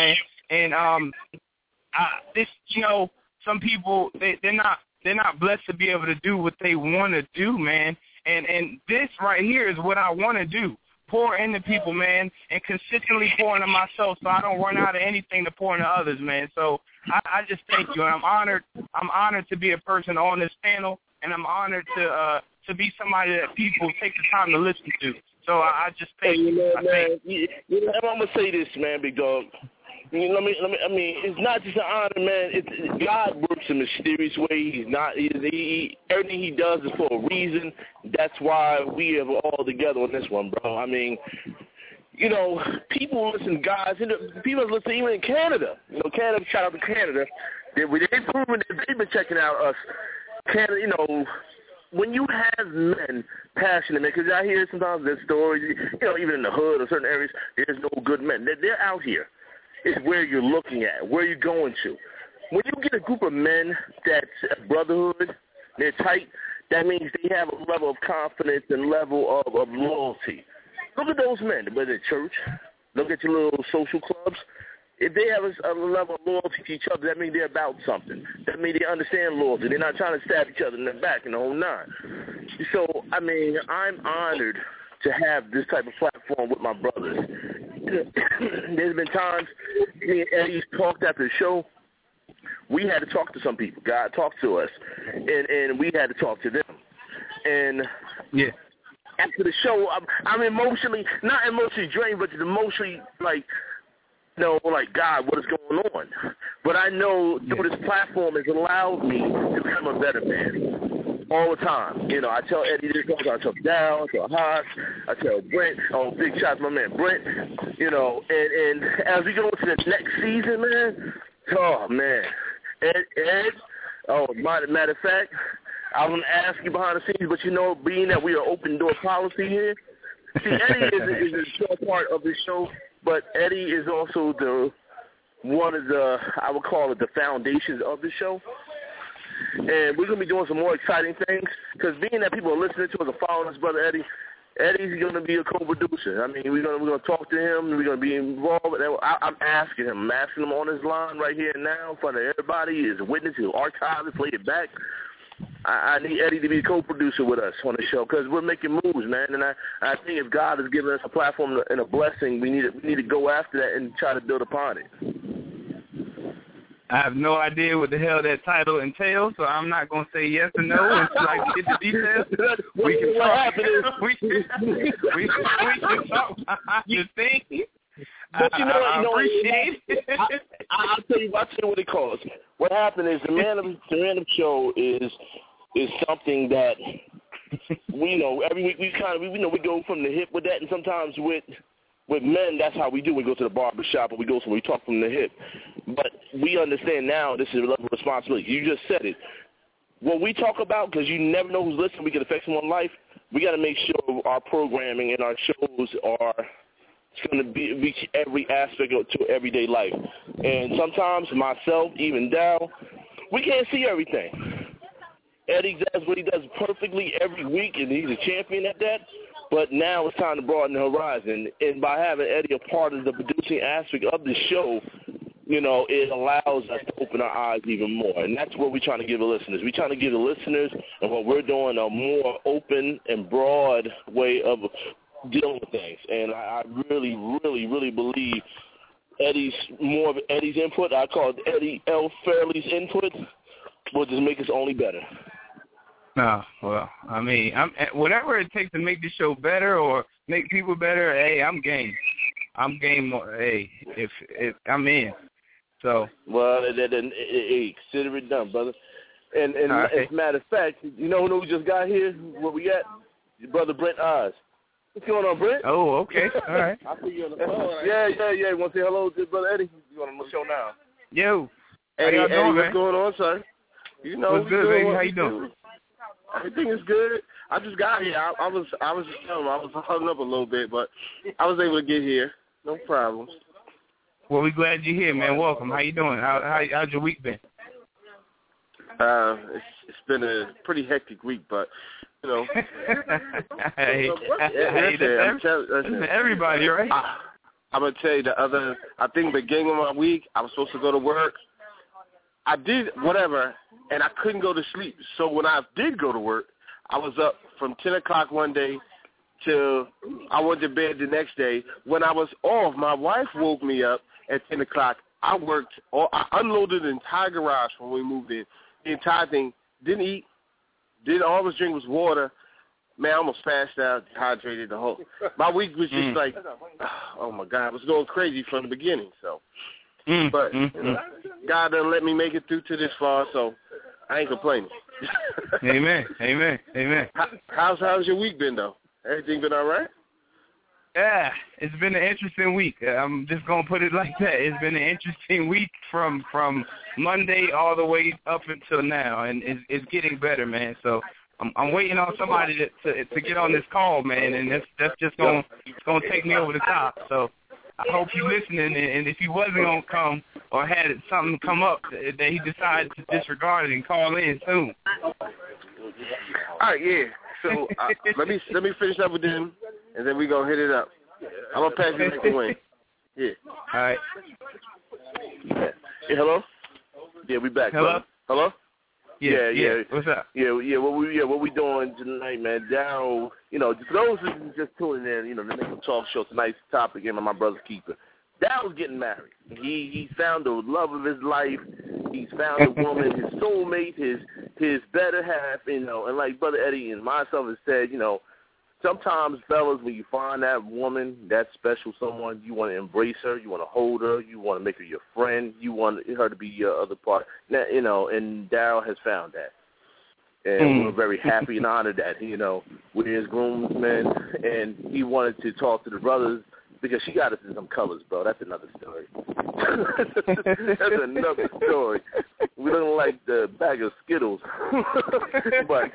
And um, I, this, you know, some people they they're not they're not blessed to be able to do what they want to do, man. And and this right here is what I want to do. Pour into people, man, and consistently pour into myself so I don't run out of anything to pour into others, man. So I, I just thank you, and I'm honored. I'm honored to be a person on this panel, and I'm honored to uh, to be somebody that people take the time to listen to. So I, I just thank hey, you. Know, I man, thank you, you know, I'm gonna say this, man, big dog. I mean, let me, let me, I mean, it's not just an honor, man. It's, God works in a mysterious way. He's not, he, he, everything he does is for a reason. That's why we are all together on this one, bro. I mean, you know, people listen, guys, people listen even in Canada. You know, Canada, shout out to Canada. They, they've proven that they've been checking out us. Canada, you know, when you have men passionate, man, because I hear sometimes there's stories, you know, even in the hood or certain areas, there's no good men. They're, they're out here. It's where you're looking at, where you're going to. When you get a group of men that's a brotherhood, they're tight, that means they have a level of confidence and level of, of loyalty. Look at those men, whether it's church, look at your little social clubs. If they have a, a level of loyalty to each other, that means they're about something. That means they understand loyalty. They're not trying to stab each other in the back and the whole nine. So, I mean, I'm honored to have this type of platform with my brothers. There's been times me and Eddie's talked after the show. We had to talk to some people. God talked to us, and and we had to talk to them. And yeah, after the show, I'm, I'm emotionally not emotionally drained, but emotionally like, you know, like God, what is going on? But I know through this platform has allowed me to become a better man. All the time. You know, I tell Eddie this, I tell Down, I tell Haas, I tell Brent, oh, big shout to my man Brent, you know, and, and as we go into the next season, man, oh, man, Ed, Ed oh, matter of fact, I was going to ask you behind the scenes, but, you know, being that we are open door policy here, see, Eddie is, is a small part of this show, but Eddie is also the one of the, I would call it the foundations of the show. And we're going to be doing some more exciting things because being that people are listening to us and following us, Brother Eddie, Eddie's going to be a co-producer. I mean, we're going to, we're going to talk to him. We're going to be involved. I, I'm asking him. I'm asking him on his line right here and now in front of everybody. He's a witness. He'll archive it, play it back. I, I need Eddie to be a co-producer with us on the show because we're making moves, man. And I, I think if God has given us a platform and a blessing, we need to, we need to go after that and try to build upon it. I have no idea what the hell that title entails, so I'm not going to say yes or no until I get the details. We can talk. we, can, we, we can talk behind the scenes. But you know, I, I you know, appreciate it. I, I'll tell you, I'll tell you what it calls. What happened is the Man of the Random Show is is something that we know every week. We kind of we, we know we go from the hip with that, and sometimes with. With men, that's how we do. We go to the barber shop and we go somewhere. We talk from the hip. But we understand now this is a level of responsibility. You just said it. What we talk about, because you never know who's listening, we can affect someone's life, we got to make sure our programming and our shows are going to be, reach every aspect of to everyday life. And sometimes myself, even Dow, we can't see everything. Eddie does what he does perfectly every week, and he's a champion at that. But now it's time to broaden the horizon. And by having Eddie a part of the producing aspect of the show, you know, it allows us to open our eyes even more. And that's what we're trying to give the listeners. We're trying to give the listeners and what we're doing a more open and broad way of dealing with things. And I really, really, really believe Eddie's more of Eddie's input, I call it Eddie L. Fairley's input, will just make us only better. No, well, I mean, I'm whatever it takes to make the show better or make people better. Hey, I'm game. I'm game. Hey, if if I'm in. So well, then, then hey, consider it done, brother. And and right. As a matter of fact, you know who just got here? Where we at? Your brother Brent Oz. What's going on, Brent? Oh, okay, all right. I see you on the phone. Yeah, yeah, yeah. Want to say hello to brother Eddie? You on the show now? Yo, Eddie, how y'all Eddie, doing, what's man? going on, son? You know, what's good, baby? How you doing? doing? Everything is good. I just got here. I, I was I was just telling him I was hung up a little bit, but I was able to get here. No problems. Well, we're glad you're here, man. Welcome. How you doing? How, how how's your week been? Uh, it's, it's been a pretty hectic week, but you know. hey, yeah, hey, that's it. I'm tell, that's everybody, right? I, I'm going to tell you the other, I think beginning of my week, I was supposed to go to work. I did whatever, and I couldn't go to sleep. So when I did go to work, I was up from ten o'clock one day till I went to bed the next day. When I was off, my wife woke me up at ten o'clock. I worked, all, I unloaded the entire garage when we moved in. The entire thing. Didn't eat. Didn't all I was drinking was water. Man, I almost passed out, dehydrated. The whole my week was just mm. like, oh my God, it was going crazy from the beginning. So, mm. but mm. you know, God done let me make it through to this far, so I ain't complaining. Amen, amen, amen. How, how's how's your week been though? Everything been all right? Yeah, it's been an interesting week. I'm just gonna put it like that. It's been an interesting week from from Monday all the way up until now, and it's, it's getting better, man. So I'm, I'm waiting on somebody to, to to get on this call, man, and that's that's just gonna it's gonna take me over the top. So I hope you're listening, and if he wasn't gonna come or had something come up that he decided to disregard it and call in soon. All right, yeah. So uh, let me let me finish up with them, and then we gonna hit it up. I'm gonna pass it back to Wayne. Yeah. All right. Yeah. Hey, hello. Yeah, we back. Hello. Brother. Hello. Yeah, yeah, yeah. Yeah. What's up? Yeah, yeah. What we yeah what we doing tonight, man? Daryl, you know, for those who just tuning in, you know, the Nickel Talk Show tonight's topic, and my brother's keeper. Daryl's getting married. He he found the love of his life. He's found a woman, his soulmate, his his better half, you know. And like Brother Eddie and myself has said, you know, sometimes, fellas, when you find that woman, that special someone, you want to embrace her, you want to hold her, you want to make her your friend, you want her to be your other part, now, you know. And Daryl has found that, and mm. we're very happy and honored that, you know, we're his groomsmen, and he wanted to talk to the brothers. Because she got us in some colors, bro. That's another story. That's another story. We don't like the bag of Skittles. But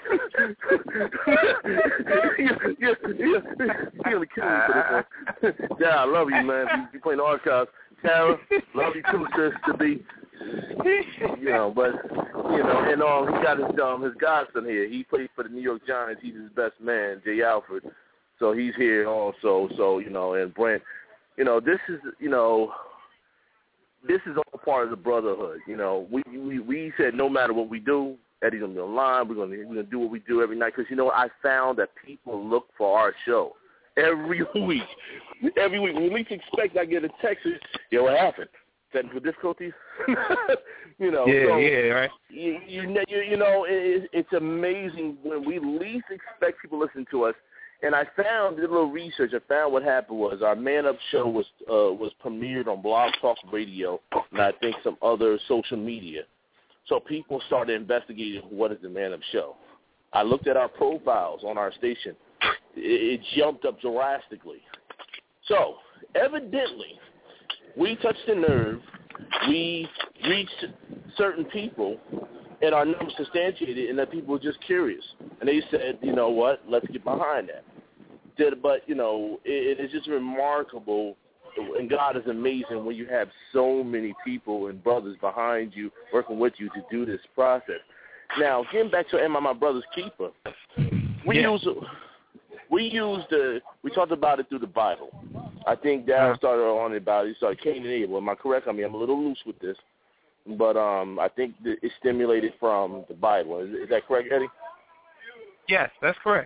you're, you're, you're, you're going to kill me for this one. Yeah, I love you, man. You're playing the archives. Tara, love you too, sis, to be. You know, but, you know, and um, he got his, um, his godson here. He plays for the New York Giants. He's his best man, Jay Alfred. So he's here also, so, you know, and Brent, you know, this is, you know, this is all part of the brotherhood. You know, we we, we said no matter what we do, Eddie's going to be online, we're going to we're gonna do what we do every night, because, you know, I found that people look for our show every week. Every week. When we least expect, I get a text, yeah, what happened? Technical difficulties? You know, yeah, so yeah, right. You, you, you, you know, it, it's amazing when we least expect people to listen to us. And I found, did a little research, I found what happened was our Man Up show was uh, was premiered on Blog Talk Radio and I think some other social media. So people started investigating what is the Man Up show. I looked at our profiles on our station. It, it jumped up drastically. So evidently, we touched the nerve. We reached certain people, and our numbers substantiated, and that people were just curious. And they said, you know what, let's get behind that. Did, but, you know, it, it's just remarkable, and God is amazing when you have so many people and brothers behind you, working with you to do this process. Now, getting back to Am I My Brother's Keeper, we yeah. use we used the, we talked about it through the Bible. I think Darryl started on it about it. He started Cain and Abel. Am I correct? I mean, I'm a little loose with this. But um, I think that it's stimulated from the Bible. Is, is that correct, Eddie? Yes, that's correct.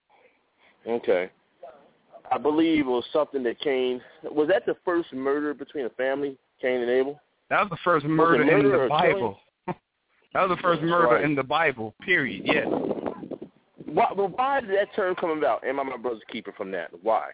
Okay. I believe it was something that Cain, was that the first murder between a family, Cain and Abel? That was the first murder, murder in the Bible. That was the first murder right. in the Bible, period, yes. Why, well, why did that term come about? Am I my brother's keeper from that? Why?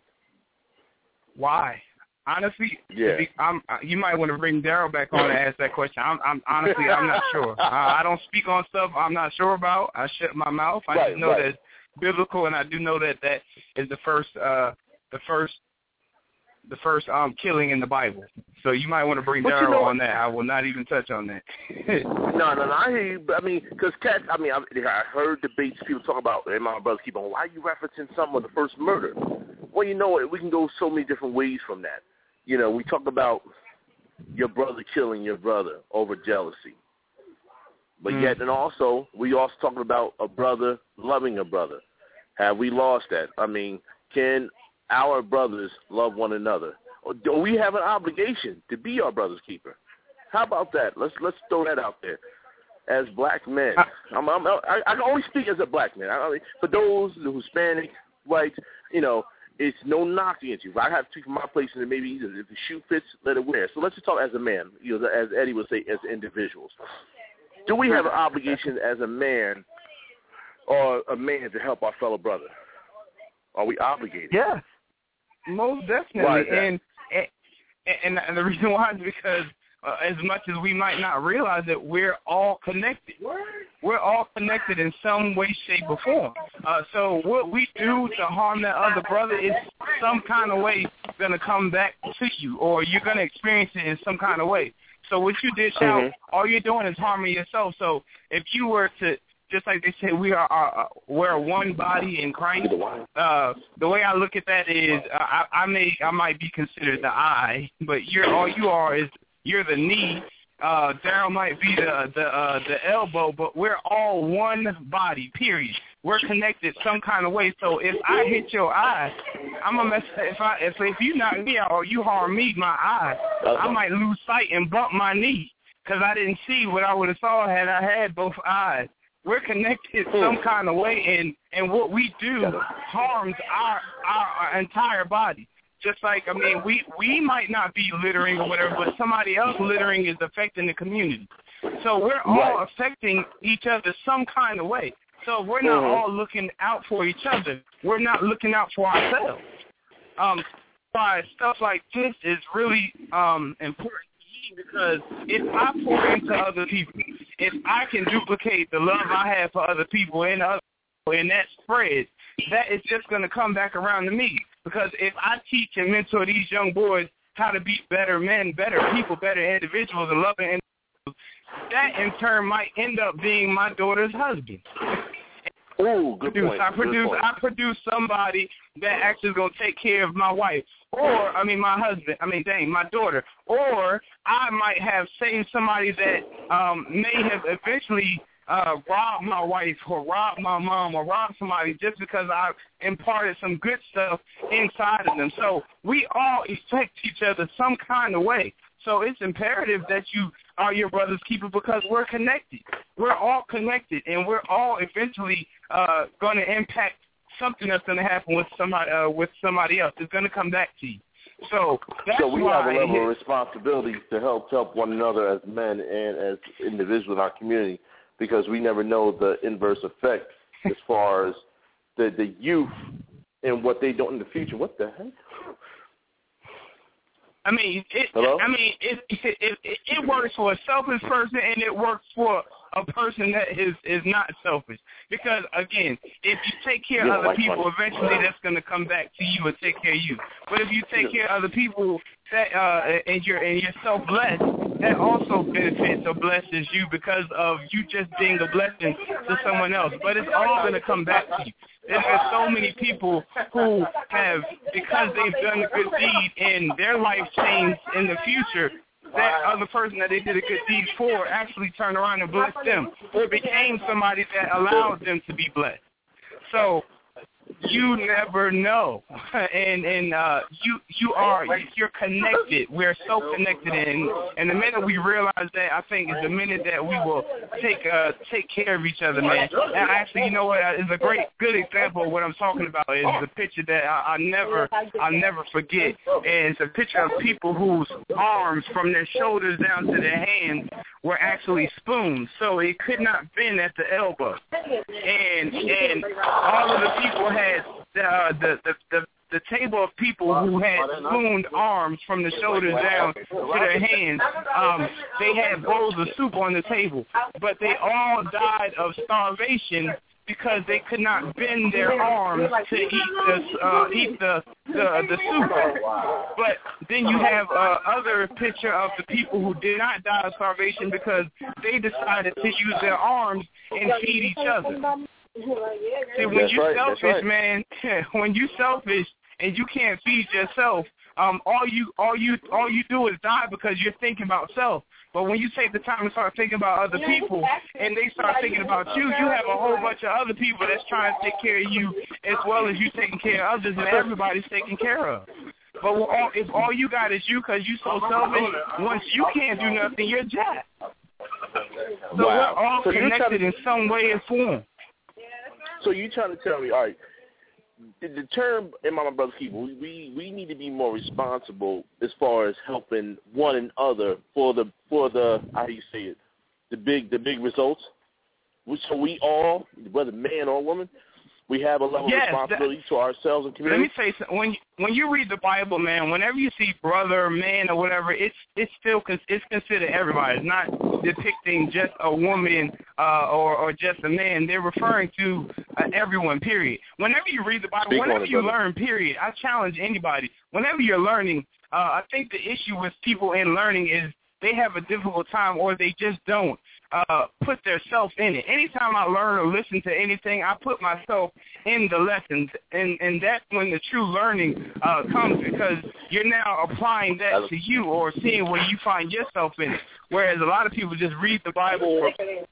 Why? Honestly, yeah. I'm, you might want to bring Darryl back on and ask that question. I'm, I'm honestly, I'm not sure. I, I don't speak on stuff I'm not sure about. I shut my mouth. I right, just know right. that it's biblical, and I do know that that is the first, uh, the first, the first um killing in the Bible. So you might want to bring Darryl you know, on that. I will not even touch on that. no, no, no. I hear you. But I mean, because cats. I mean, I, I heard debates. People talk about, hey, my brother keep on. Why are you referencing something of the first murder? Well, you know what? We can go so many different ways from that. You know, we talk about your brother killing your brother over jealousy. But mm. yet, and also, we also talking about a brother loving a brother. Have we lost that? I mean, can our brothers love one another? do we have an obligation to be our brother's keeper? How about that? Let's let's throw that out there. As black men, I'm, I'm, I, I can only speak as a black man. I, for those the Hispanic, whites, you know, it's no knock against you. I have to keep my place, and maybe if the shoe fits, let it wear. So let's just talk as a man, you know, as Eddie would say, as individuals. Do we have an obligation as a man or a man to help our fellow brother? Are we obligated? Yeah, most definitely. And, and and the reason why is because uh, as much as we might not realize it, we're all connected. We're all connected in some way, shape, or form. Uh, so what we do to harm that other brother is some kind of way going to come back to you, or you're going to experience it in some kind of way. So what you did, Shao, mm-hmm. all you're doing is harming yourself. So if you were to, just like they say, we are, are we're one body in Christ. Uh, the way I look at that is, uh, I, I may, I might be considered the eye, but you're all you are is you're the knee. Uh, Daryl might be the the uh, the elbow, but we're all one body. Period. We're connected some kind of way. So if I hit your eye, I'm gonna mess. If I if if you knock me out or you harm me, my eye, I might lose sight and bump my knee because I didn't see what I would have saw had I had both eyes. We're connected some kind of way, and and what we do harms our our, our entire body. Just like, I mean, we, we might not be littering or whatever, but somebody else littering is affecting the community. So we're all right. affecting each other some kind of way. So we're not mm-hmm. all looking out for each other. We're not looking out for ourselves. Um, why stuff like this is really um, important to me because if I pour into other people, if I can duplicate the love I have for other people and other people, and that spreads, that is just going to come back around to me. Because if I teach and mentor these young boys how to be better men, better people, better individuals, and loving individuals, that in turn might end up being my daughter's husband. Oh, good produce. point. I produce. Good I produce somebody that actually is going to take care of my wife, or I mean my husband. I mean, dang, my daughter. Or I might have saved somebody that um, may have eventually. Uh, rob my wife or rob my mom or rob somebody just because I imparted some good stuff inside of them. So we all affect each other some kind of way. So it's imperative that you are your brother's keeper because we're connected. We're all connected, and we're all eventually uh, going to impact something that's going to happen with somebody uh, with somebody else. It's going to come back to you. So that's so we why have a level of responsibility to help help one another as men and as individuals in our community. Because we never know the inverse effect as far as the, the youth and what they do in the future. What the heck? I mean, it, Hello? I mean, it, it it it works for a selfish person and it works for a person that is is not selfish. Because again, if you take care of other like people, money. eventually that's going to come back to you and take care of you. But if you take care of other people that uh, and you're and you're so blessed, that also benefits or blesses you because of you just being a blessing to someone else. But it's all going to come back to you. There's been so many people who have, because they've done a good deed and their life changed in the future, that other person that they did a good deed for actually turned around and blessed them or became somebody that allowed them to be blessed. So you never know, and and uh, you you are you're connected. We're so connected, and and the minute we realize that, I think is the minute that we will take uh, take care of each other, man. And actually, you know what is a great good example of what I'm talking about is the picture that I, I never I'll never forget. And it's a picture of people whose arms from their shoulders down to their hands were actually spoons, so it could not have been at the elbow, and and all of the people had the, uh, the, the, the, the table of people who had spooned arms from the shoulders down to their hands. Um, they had bowls of soup on the table, but they all died of starvation because they could not bend their arms to eat the uh, eat the, the the soup. But then you have uh, other picture of the people who did not die of starvation because they decided to use their arms and feed each other. See, when that's you're right, selfish, right. man, when you're selfish and you can't feed yourself, um, all you all you all you do is die because you're thinking about self. But when you take the time to start thinking about other people and they start thinking about you, you have a whole bunch of other people that's trying to take care of you as well as you taking care of others, and everybody's taken care of. But all, if all you got is you because you so selfish, once you can't do nothing, you're jacked. So wow. we're all so connected to, in some way or form. So you're trying to tell me, all right, the, the term in my brother's keeper, we, we we need to be more responsible as far as helping one another for the for the how do you say it, the big the big results. So we all, whether man or woman, we have a level yes, of responsibility that, to ourselves and community. Let me say something. When you, when you read the Bible, man, whenever you see brother, man, or whatever, it's it's still it's considered everybody. It's not depicting just a woman uh, or or just a man. They're referring to uh, everyone. Period. Whenever you read the Bible, Speak whenever it, you brother. learn, period. I challenge anybody. Whenever you're learning, uh, I think the issue with people in learning is they have a difficult time, or they just don't uh, put their self in it. Anytime I learn or listen to anything, I put myself in the lessons, and, and that's when the true learning uh, comes, because you're now applying that to you or seeing where you find yourself in it. Whereas a lot of people just read the Bible or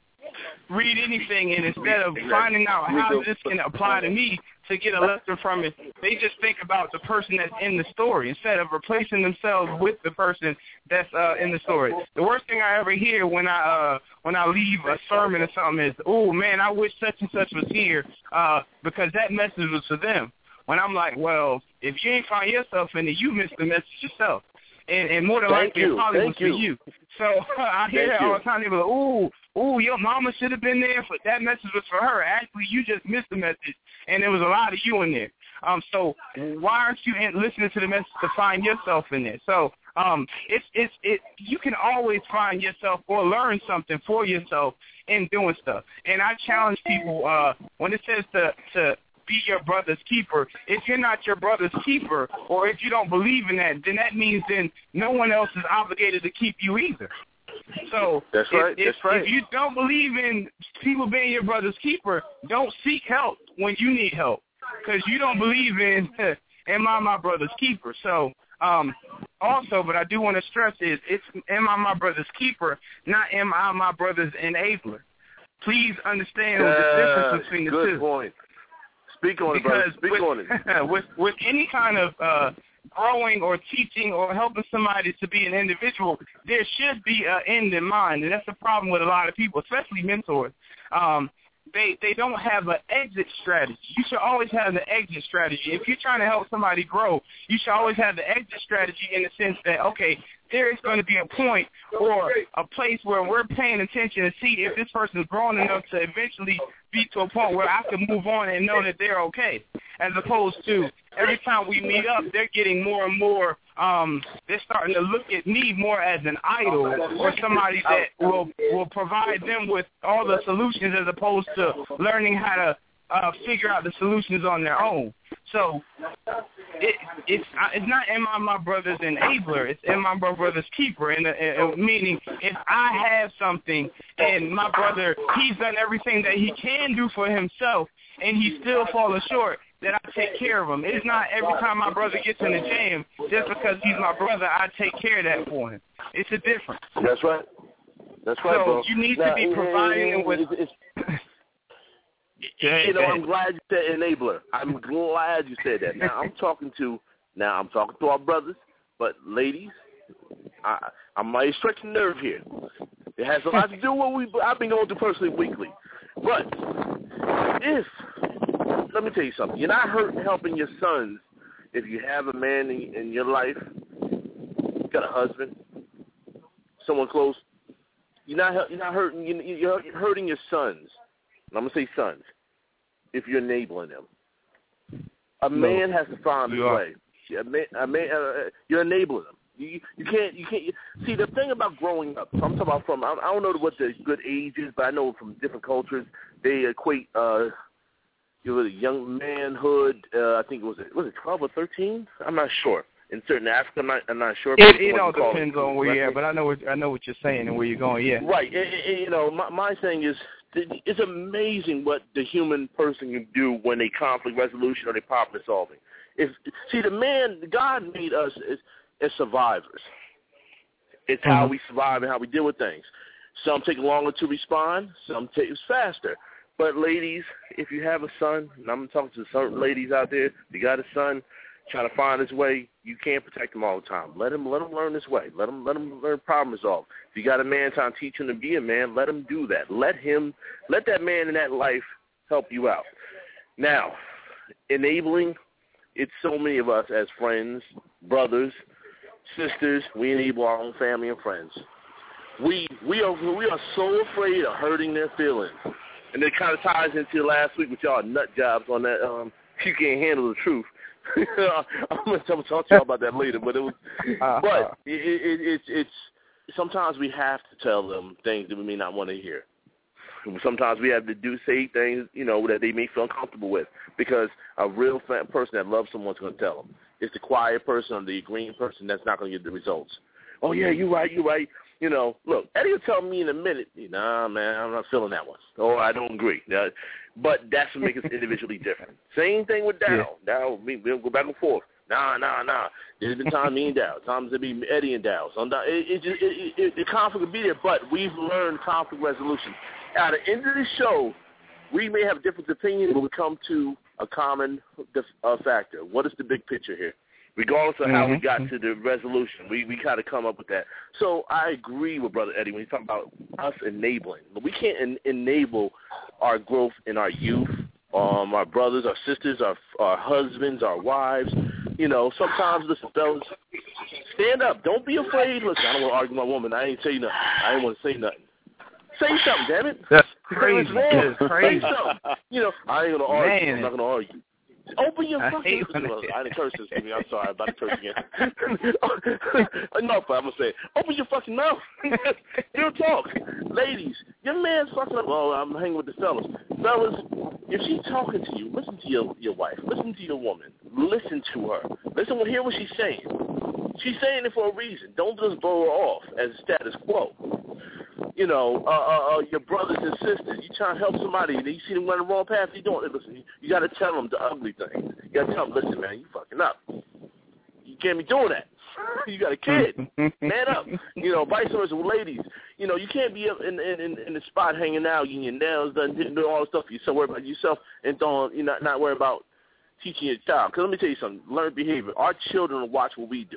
read anything, and instead of finding out how this can apply to me to get a lesson from it, they just think about the person that's in the story instead of replacing themselves with the person that's uh, in the story. The worst thing I ever hear when I uh, when I leave a sermon or something is, oh, man, I wish such and such was here uh, because that message was for them. When I'm like, well, if you ain't find yourself in it, you missed the message yourself. And, and more than Thank likely, you. it probably Thank was you. for you. So I hear Thank that you. all the time. They be like, ooh, ooh, your mama should have been there. For that message was for her. Actually, you just missed the message, and there was a lot of you in there. Um, so why aren't you in, listening to the message to find yourself in there? So um, it's it's it. You can always find yourself or learn something for yourself in doing stuff. And I challenge people uh, when it says to to be your brother's keeper. If you're not your brother's keeper, or if you don't believe in that, then that means then no one else is obligated to keep you either. So that's if, right. If, that's right. if you don't believe in people being your brother's keeper, don't seek help when you need help, because you don't believe in am I my brother's keeper. So um, also, but I do want to stress is it's am I my brother's keeper, not am I my brother's enabler. Please understand uh, the difference between the good two. Good point. Speak on because it, brother. Speak with, on it. with with any kind of uh, growing or teaching or helping somebody to be an individual, there should be an end in mind, and that's the problem with a lot of people, especially mentors. Um, they they don't have an exit strategy. You should always have the exit strategy. If you're trying to help somebody grow, you should always have the exit strategy in the sense that, okay, there is going to be a point or a place where we're paying attention to see if this person is growing enough to eventually be to a point where I can move on and know that they're okay, as opposed to every time we meet up, they're getting more and more, um, they're starting to look at me more as an idol or somebody that will, will provide them with all the solutions as opposed to learning how to uh, figure out the solutions on their own. So it, it's it's not am I my brother's enabler, it's am I my brother's keeper, and, and meaning if I have something and my brother, he's done everything that he can do for himself and he's still falling short, that I take care of him. It's not every time my brother gets in the jam, just because he's my brother, I take care of that for him. It's a difference. That's right. That's right, so bro. you need now, to be providing with... It's, it's, you know, I'm glad you said enabler. I'm glad you said that. Now I'm talking to now I'm talking to our brothers, but ladies, I I might stretch a nerve here. It has a lot to do with what we I've been going through personally weekly. But if let me tell you something, you're not hurt helping your sons if you have a man in, in your life, you got a husband, someone close. You're not you're not hurting you're hurting your sons. I'm going to say sons, if you're enabling them. A man no. has to find his way. A man, a man, uh, you're enabling them. You, you can't, you can't. You, see, the thing about growing up, so I'm talking about from, I, I don't know what the good age is, but I know from different cultures, they equate, uh, you know, young manhood, uh, I think it was, was it twelve or thirteen? I'm not sure. In certain Africa, I'm not, I'm not sure. It, it all depends on where you're at, but I know what, I know what you're saying and where you're going, yeah. Right. And, and, you know, my, my thing is, it's amazing what the human person can do when they conflict resolution or they problem solving. If see, the man, God made us as, as survivors. It's mm-hmm. how we survive and how we deal with things. Some take longer to respond. Some take faster. But ladies, if you have a son, and I'm talking to some ladies out there, if you got a son, trying to find his way. You can't protect him all the time. Let him let him learn his way. Let him let him learn problem resolve. If you got a man trying to teach him to be a man, let him do that. Let him let that man in that life help you out. Now, enabling, it's so many of us as friends, brothers, sisters, we enable our own family and friends. We we are we are so afraid of hurting their feelings. And it kind of ties into last week with y'all nut jobs on that um you can't handle the truth. I'm gonna talk to y'all about that later, but it was uh-huh. but it, it, it, it's it's sometimes we have to tell them things that we may not want to hear. Sometimes we have to do say things, you know, that they may feel uncomfortable with, because a real fan, person that loves someone's going to tell them. It's the quiet person or the agreeing person that's not going to get the results. Oh, yeah, you're right, you're right. You know, look, Eddie will tell me in a minute, nah, man, I'm not feeling that one. Or I don't agree. Uh, but that's what makes us individually different. Same thing with Dow. Yeah. Dow, we, we'll go back and forth. Nah, nah, nah. There's been times me and Dow. Times there be Eddie and Dow. So it, it, it, it, it, the conflict will be there, but we've learned conflict resolution. At the end of the show, we may have different opinions, but we come to a common uh, factor. What is the big picture here? Regardless of how mm-hmm. we got to the resolution, we, we kind of come up with that. So I agree with Brother Eddie when he's talking about us enabling. But we can't en- enable our growth in our youth, um, our brothers, our sisters, our our husbands, our wives. You know, sometimes, listen, fellas, stand up. Don't be afraid. Listen, I don't want to argue with my woman. I ain't say nothing. I ain't want to say nothing. Say something, damn it. That's crazy. That's crazy. Say something. You know, I ain't going to argue. Man. I'm not going to argue. Open your fucking mouth. I didn't curse this to me. I'm sorry. I'm about to curse again. Enough, I'm going to say it. Open your fucking mouth. Real talk. Ladies, your man's fucking up. Oh, I'm hanging with the fellas. Fellas, if she's talking to you, listen to your, your wife. Listen to your woman. Listen to her. Listen to hear what she's saying. She's saying it for a reason. Don't just blow her off as status quo. You know, uh, uh, uh, your brothers and sisters, you trying to help somebody, and you see them running the wrong path, you don't listen. You got to tell them the ugly things. You got to tell them, listen, man, you fucking up. You can't be doing that. You got a kid. Man up. You know, vice versa with ladies. You know, you can't be in in, in, in the spot hanging out, getting your nails done, doing all the stuff. You're so worried about yourself and don't, you're not, not worried about teaching your child. Because let me tell you something. Learned behavior. Our children will watch what we do.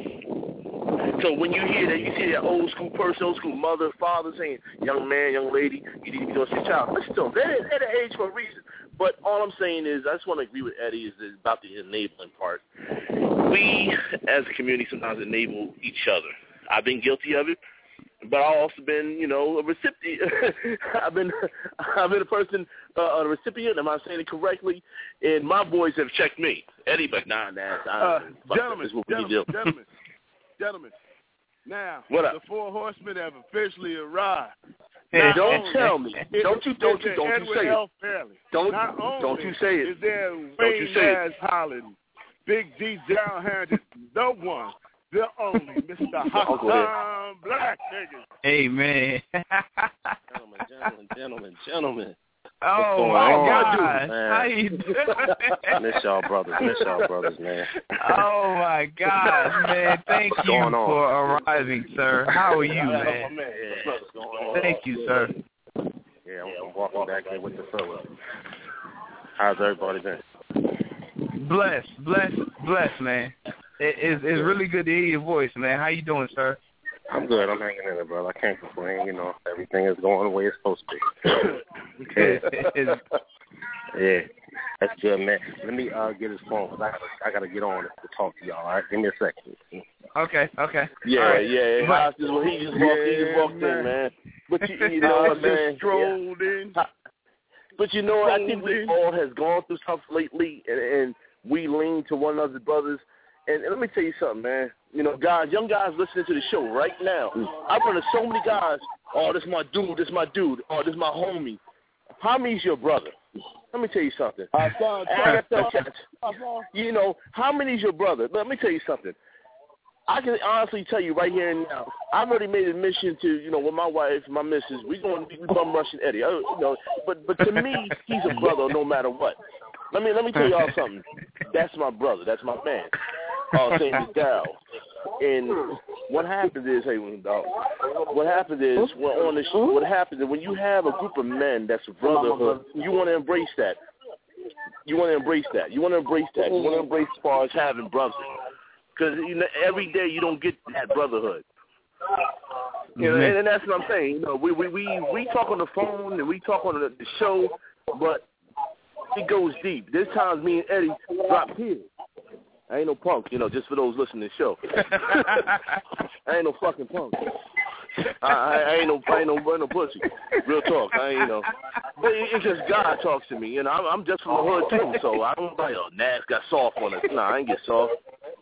So when you hear that, you see that old school person, old school mother, father saying, young man, young lady, you need to be doing your child. Listen to them. They're at that age for a reason. But all I'm saying is, I just want to agree with Eddie, is about the enabling part. We, as a community, sometimes enable each other. I've been guilty of it, but I've also been, you know, a recipient. I've been I've been a person, uh, a recipient, am I saying it correctly? And my boys have checked me. Eddie, but nah, nah. Uh, gentlemen, gentlemen, gentlemen, gentlemen. Now, what up? The four horsemen have officially arrived. Hey, don't tell me. Don't you, don't you, don't you say it. Don't, don't you say it. Is there Wayne Nash Holland, Big D down-handed, the one, the only, Mister Hassan Black, nigga. Hey, man. Gentlemen, gentlemen, gentlemen, gentlemen. Oh, my God. How you doing? Miss y'all brothers. Miss y'all brothers, man. Oh, my God, man. Thank What's you going on? for arriving, sir. How are you, man? Yeah. Thank you, sir. Yeah, I'm, I'm walking back here with the fellas. How's everybody been? Blessed, blessed, blessed, man. It, it's, it's really good to hear your voice, man. How you doing, sir? I'm good. I'm hanging in there, brother. I can't complain. You know, everything is going the way it's supposed to be. yeah. yeah, that's good, man. Let me uh, get his phone, because I gotta, I gotta get on to talk to y'all. All right, give me a second. Okay, okay. Yeah, right. yeah. But, he just walked, he just walked yeah, in, man. But you, you know what, man? Strolled yeah. in. But you know what? I think we all has gone through stuff lately, and, and we lean to one another's brothers. And, and let me tell you something, man. You know, guys, young guys listening to the show right now, I've run into so many guys, oh, this is my dude, this is my dude, oh, this is my homie. How many's your brother? Let me tell you something. I saw you know, how many's your brother? Let me tell you something. I can honestly tell you right here and now, I've already made a mission to, you know, with my wife, my missus, we're going to be bum rushing Eddie. I, you know, but but to me, he's a brother no matter what. Let me let me tell y'all something. That's my brother. That's my man. Uh, saying is Dow. And what happens is, hey, dog. What happens is, when on the what happens is when you have a group of men that's a brotherhood, you want to embrace that. you want to embrace that. You want to embrace that. You want to embrace as far as having brothers. Because you know, every day you don't get that brotherhood. You know, and, and that's what I'm saying. You know, we, we, we, we talk on the phone and we talk on the, the show, but it goes deep. There's times me and Eddie drop tears. I ain't no punk, you know, just for those listening to the show. I ain't no fucking punk. I, I, I ain't no, I ain't no, I ain't no pussy. Real talk. I ain't, you know. But it, it's just God talks to me. You know, I'm, I'm just from the hood too, so I don't like, oh, Nas got soft on us. Nah, I ain't get soft.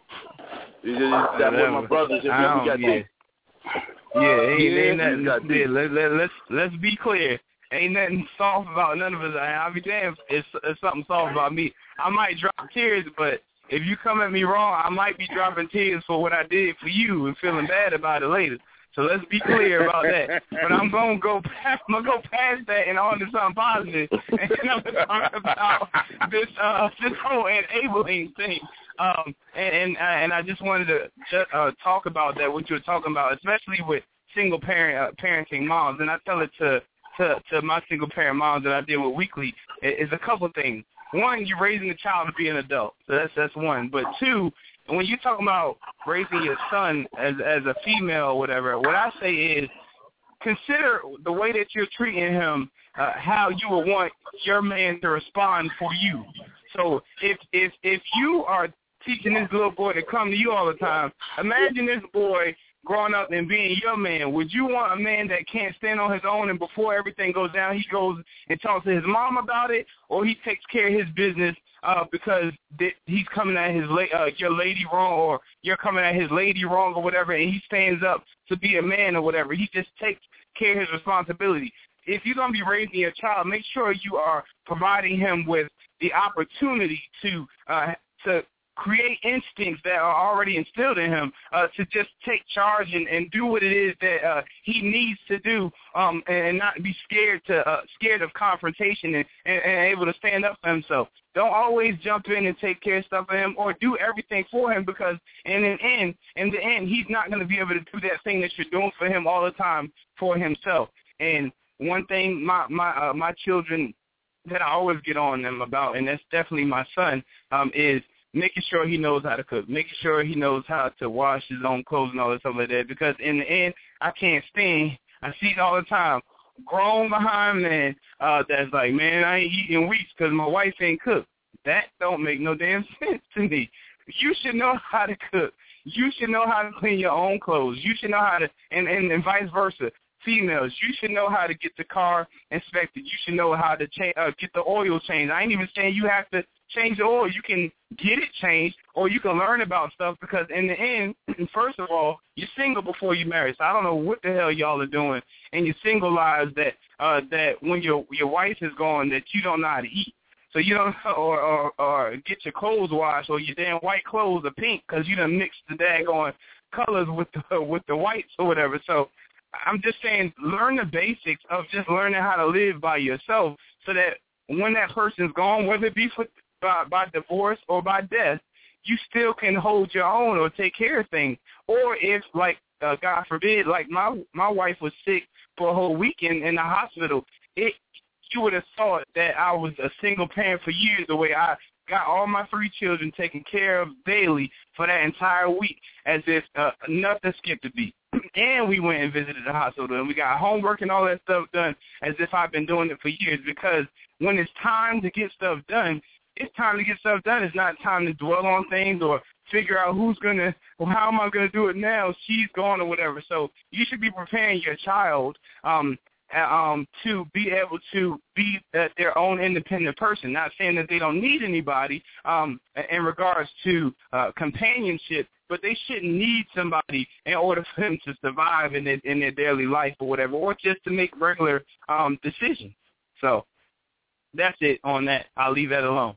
It's just that with my brothers and we got yeah. this. Yeah, ain't, yeah, ain't nothing. Yeah, let, let, let's let's be clear. Ain't nothing soft about none of us. I'll be damned if it's, it's something soft about me. I might drop tears, but if you come at me wrong, I might be dropping tears for what I did for you and feeling bad about it later. So let's be clear about that. But I'm gonna go past, I'm gonna go past that and on to something positive. And I'm gonna talk about this uh, this whole enabling thing. Um, and and, uh, and I just wanted to just, uh, talk about that, what you were talking about, especially with single parent uh, parenting moms. And I tell it to, to to my single parent moms that I deal with weekly is a couple things. One, you're raising a child to be an adult, so that's that's one. But two, when you're talking about raising your son as as a female or whatever, what I say is consider the way that you're treating him, uh, how you would want your man to respond for you. So if if if you are teaching this little boy to come to you all the time, imagine this boy growing up and being your man. Would you want a man that can't stand on his own and before everything goes down, he goes and talks to his mom about it, or he takes care of his business uh, because th- he's coming at his la- uh, your lady wrong, or you're coming at his lady wrong or whatever, and he stands up to be a man or whatever. He just takes care of his responsibility. If you're going to be raising your child, make sure you are providing him with the opportunity to uh, to create instincts that are already instilled in him, uh, to just take charge and, and do what it is that uh, he needs to do, um, and not be scared to uh, scared of confrontation and, and, and able to stand up for himself. Don't always jump in and take care of stuff for him or do everything for him, because in the end, in the end, he's not going to be able to do that thing that you're doing for him all the time for himself. And one thing my my uh, my children that I always get on them about, and that's definitely my son, um, is making sure he knows how to cook, making sure he knows how to wash his own clothes and all that stuff like that. Because in the end, I can't stand, I see it all the time, grown behind man uh, that's like, man, I ain't eating weeks because my wife ain't cooked. That don't make no damn sense to me. You should know how to cook. You should know how to clean your own clothes. You should know how to, and, and, and vice versa. Females, you should know how to get the car inspected. You should know how to cha- uh, get the oil changed. I ain't even saying you have to change the oil. You can get it changed, or you can learn about stuff, because in the end, first of all, you're single before you marry. So I don't know what the hell y'all are doing in your single lives that uh, that when your your wife is gone, that you don't know how to eat. So you don't, or, or or get your clothes washed, or your damn white clothes are pink because you done mixed the daggone colors with the with the whites or whatever. So I'm just saying, learn the basics of just learning how to live by yourself, so that when that person's gone, whether it be for, by, by divorce or by death, you still can hold your own or take care of things. Or if, like, uh, God forbid, like my my wife was sick for a whole weekend in the hospital, it you would have thought that I was a single parent for years, the way I got all my three children taken care of daily for that entire week, as if uh, nothing skipped a beat. And we went and visited the hospital, and we got homework and all that stuff done as if I've been doing it for years, because when it's time to get stuff done, it's time to get stuff done. It's not time to dwell on things or figure out who's going to, well, how am I going to do it now? She's gone or whatever. So you should be preparing your child um, um, to be able to be uh, their own independent person. Not saying that they don't need anybody um, in regards to uh, companionship, but they shouldn't need somebody in order for them to survive in their, in their daily life or whatever, or just to make regular um, decisions. So that's it on that. I'll leave that alone.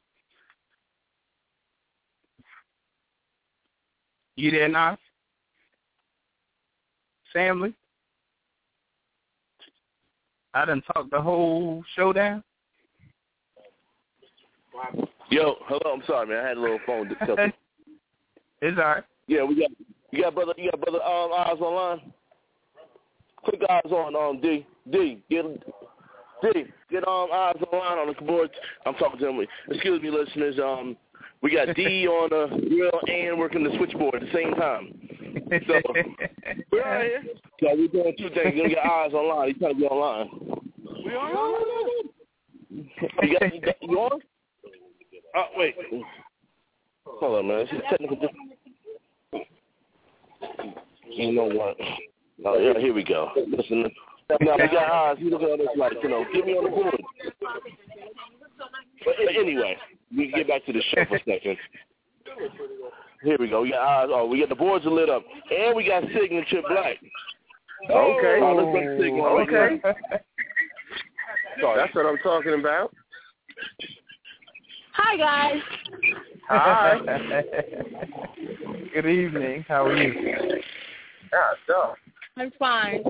You there, Nas? Family? I done talked the whole show down. Yo, hello. I'm sorry, man. I had a little phone discussion. It's all right. Yeah, we got you got brother you got brother um, eyes online. Quick eyes on um D D get D, get um eyes on the line on the board. I'm talking to him. Excuse me, listeners. Um, we got D on the grill and working the switchboard at the same time. So we're out here. So we're doing two things. You're gonna get eyes online. He's trying to be online. We on? You got you, got, you on? Oh wait. Hold on, man. This is technical. You know what? Oh yeah, here we go. Listen. Now we got eyes. You look at this like, you know, get me on the board. But anyway, we can get back to the show for a second. Here we go. We got eyes. Oh, we got the boards are lit up, and we got Signature Black. Okay. Oh, let's bring Signature. Okay. So that's what I'm talking about. Hi guys. Hi. Good evening. How are you? Yeah, so. I'm fine.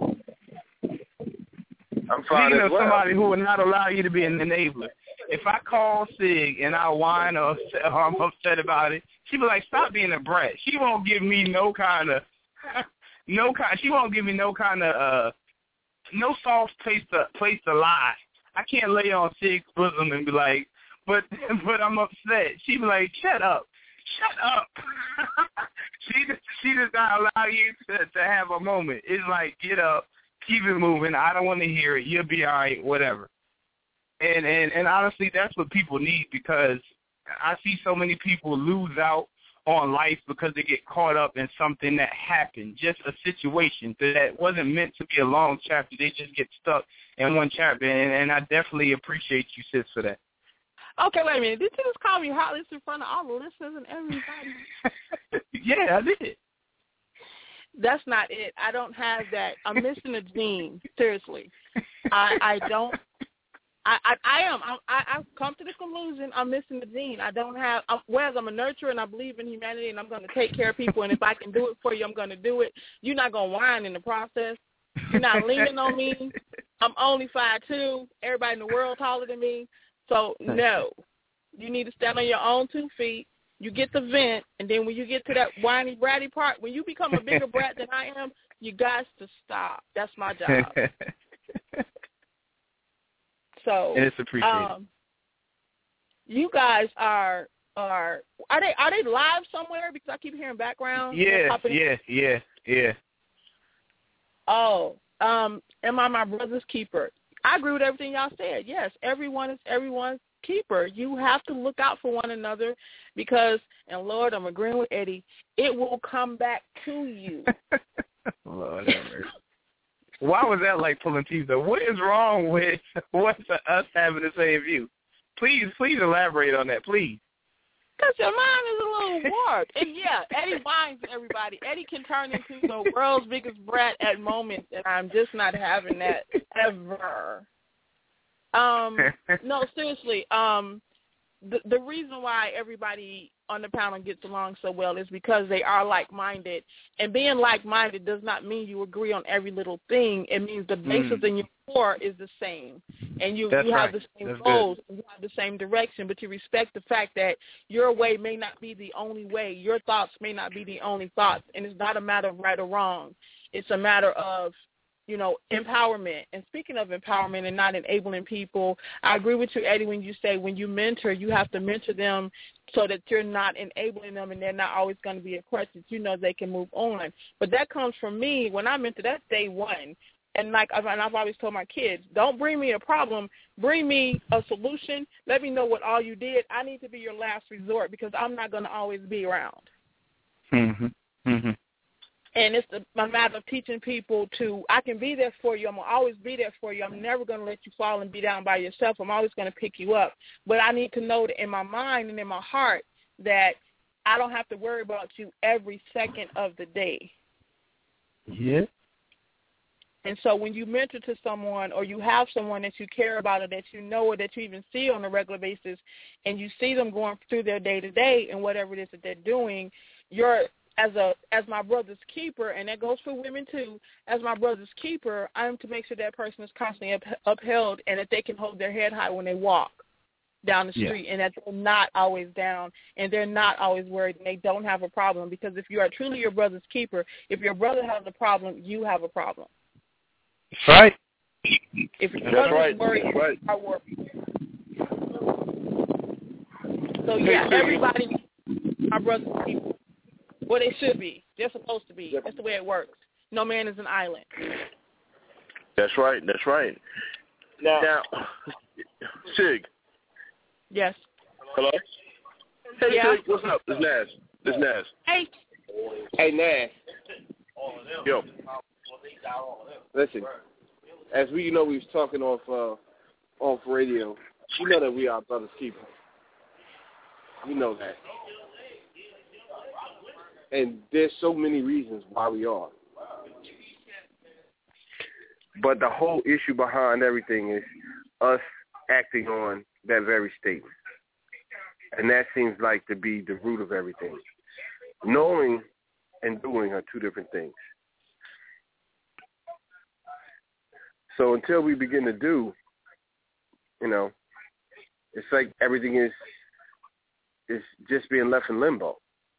I'm fine Speaking as of well. somebody who would not allow you to be an enabler, if I call Sig and I whine or, or I'm upset about it, she be like, "Stop being a brat." She won't give me no kind of, no kind. She won't give me no kind of, uh, no soft place to place to lie. I can't lay on Sig's bosom and be like, "But, but I'm upset." She be like, "Shut up, shut up." she just, she does not allow you to to have a moment. It's like, get up. Keep it moving. I don't want to hear it. You'll be all right, whatever. And, and and honestly, that's what people need, because I see so many people lose out on life because they get caught up in something that happened, just a situation that wasn't meant to be a long chapter. They just get stuck in one chapter, and, and I definitely appreciate you, sis, for that. Okay, wait a minute. Did you just call me heartless in front of all the listeners and everybody? Yeah, I did. That's not it. I don't have that. I'm missing a gene. Seriously, I I don't. I I, I am. I, I I've come to the conclusion I'm missing the gene. I don't have. I'm, whereas I'm a nurturer and I believe in humanity and I'm going to take care of people, and if I can do it for you, I'm going to do it. You're not going to whine in the process. You're not leaning on me. I'm only five two. Everybody in the world taller than me. So no, you need to stand on your own two feet. You get the vent, and then when you get to that whiny, bratty part, when you become a bigger brat than I am, you got to stop. That's my job. So, and it's appreciated. Um, you guys are are are they are they live somewhere? Because I keep hearing background. Yeah, yeah, yeah, yeah. Oh, um, am I my brother's keeper? I agree with everything y'all said. Yes, everyone is everyone's keeper. You have to look out for one another because, and Lord, I'm agreeing with Eddie, it will come back to you. Lord have mercy. Why was that like pulling teeth though? What is wrong with what's us having the same view? Please, please elaborate on that, please. Because your mind is a little warped. And yeah, Eddie whines to everybody. Eddie can turn into the world's biggest brat at moments, and I'm just not having that ever. Um, no, seriously. Um, the the reason why everybody on the panel gets along so well is because they are like-minded. And being like-minded does not mean you agree on every little thing. It means the basis mm. in your core is the same, and you, you have right. the same That's goals, and you have the same direction. But you respect the fact that your way may not be the only way. Your thoughts may not be the only thoughts, and it's not a matter of right or wrong. It's a matter of, you know, empowerment. And speaking of empowerment and not enabling people, I agree with you, Eddie, when you say when you mentor, you have to mentor them so that you're not enabling them and they're not always going to be a crutch, that you know they can move on. But that comes from me. When I mentor, that's day one. And like and I've always told my kids, don't bring me a problem. Bring me a solution. Let me know what all you did. I need to be your last resort because I'm not going to always be around. Mm-hmm. Mm-hmm. And it's a matter of teaching people to, I can be there for you. I'm going to always be there for you. I'm never going to let you fall and be down by yourself. I'm always going to pick you up. But I need to know that in my mind and in my heart that I don't have to worry about you every second of the day. Yeah. And so when you mentor to someone or you have someone that you care about or that you know or that you even see on a regular basis and you see them going through their day-to-day and whatever it is that they're doing, you're As a as my brother's keeper, and that goes for women too, as my brother's keeper, I'm to make sure that person is constantly up, upheld and that they can hold their head high when they walk down the street yeah. and that they're not always down and they're not always worried and they don't have a problem. Because if you are truly your brother's keeper, if your brother has a problem, you have a problem. That's right. If your That's brother's right. worried, That's right. I worry. So yeah, everybody, my brothers and people, what they should be. They're supposed to be. That's the way it works. No man is an island. That's right. That's right. Now, now Sig. Yes. Hello? Hey, Yeah. Sig, what's up? It's Nas. It's Nas. Hey. Hey, Nas. Yo. Listen, as we you know we was talking off uh, off radio, you know that we are brothers keeper. You know that. And there's so many reasons why we are. But the whole issue behind everything is us acting on that very statement. And that seems like to be the root of everything. Knowing and doing are two different things. So until we begin to do, you know, it's like everything is is just being left in limbo.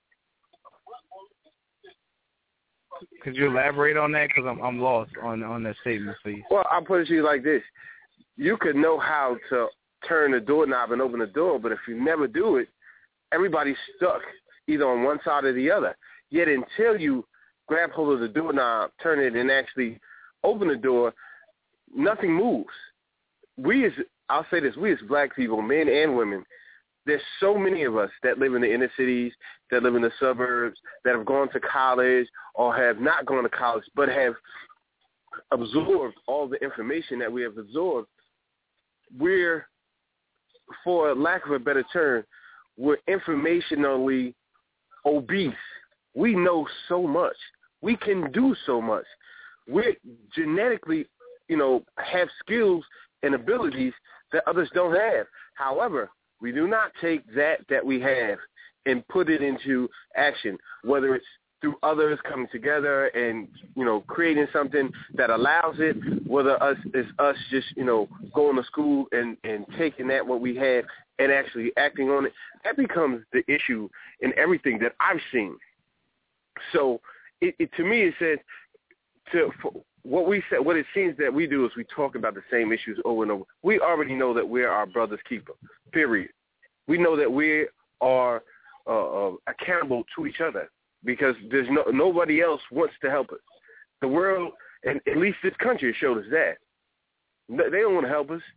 Could you elaborate on that? Because I'm I'm lost on, on that statement, please. Well, I'll put it to you like this. You could know how to turn the doorknob and open the door, but if you never do it, everybody's stuck either on one side or the other. Yet until you grab hold of the doorknob, turn it, and actually open the door, nothing moves. We as, I'll say this, we as black people, men and women, there's so many of us that live in the inner cities, that live in the suburbs, that have gone to college or have not gone to college, but have absorbed all the information that we have absorbed. We're, for lack of a better term, we're informationally obese. We know so much. We can do so much. We're genetically, you know, have skills and abilities that others don't have. However, we do not take that that we have and put it into action, whether it's through others coming together and, you know, creating something that allows it, whether us is us just, you know, going to school and, and taking that what we have and actually acting on it. That becomes the issue in everything that I've seen. So it, it to me it says to for, what we said, what it seems that we do is we talk about the same issues over and over. We already know that we're our brother's keeper, period. We know that we are uh, uh, accountable to each other because there's no nobody else wants to help us. The world, and at least this country, showed us that. They don't want to help us.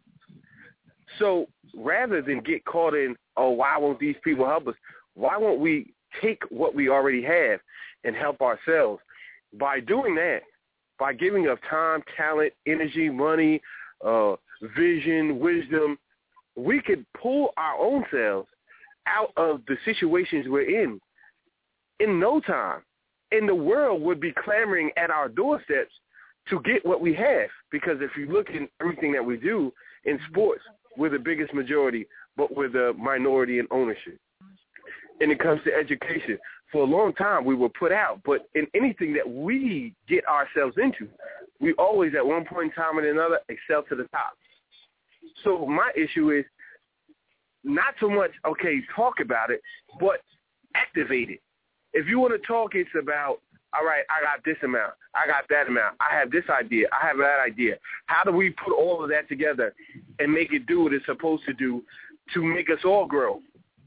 So rather than get caught in, oh, why won't these people help us? Why won't we take what we already have and help ourselves? By doing that, by giving up time, talent, energy, money, uh, vision, wisdom, we could pull our own selves out of the situations we're in in no time. And the world would be clamoring at our doorsteps to get what we have. Because if you look in everything that we do in sports, we're the biggest majority, but we're the minority in ownership. And it comes to education. For a long time, we were put out. But in anything that we get ourselves into, we always, at one point in time or another, excel to the top. So my issue is not so much, okay, talk about it, but activate it. If you want to talk, it's about, all right, I got this amount. I got that amount. I have this idea. I have that idea. How do we put all of that together and make it do what it's supposed to do to make us all grow?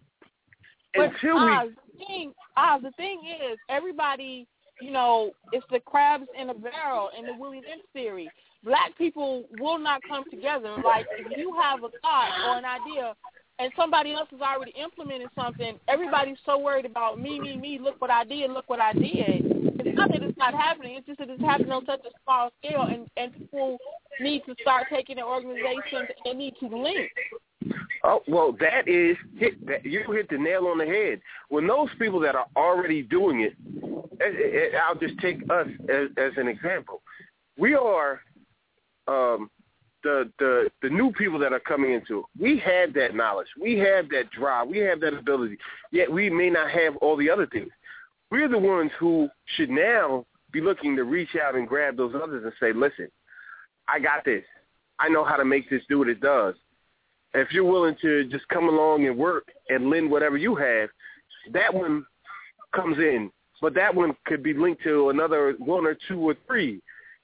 But Until Oz, we... the thing, Oz, the thing is, everybody, you know, it's the crabs in a barrel in the Willie Lynch theory. Black people will not come together. Like, if you have a thought or an idea and somebody else has already implemented something, everybody's so worried about me, me, me, look what I did, look what I did. It's not that it's not happening. It's just that it's happening on such a small scale, and, and people need to start taking their organizations and they need to link. Oh, well, that is, hit, that, you hit the nail on the head. When those people that are already doing it, it, it I'll just take us as, as an example. We are um, the, the the new people that are coming into it. We have that knowledge. We have that drive. We have that ability. Yet we may not have all the other things. We're the ones who should now be looking to reach out and grab those others and say, listen, I got this. I know how to make this do what it does. If you're willing to just come along and work and lend whatever you have, that one comes in. But that one could be linked to another one or two or three.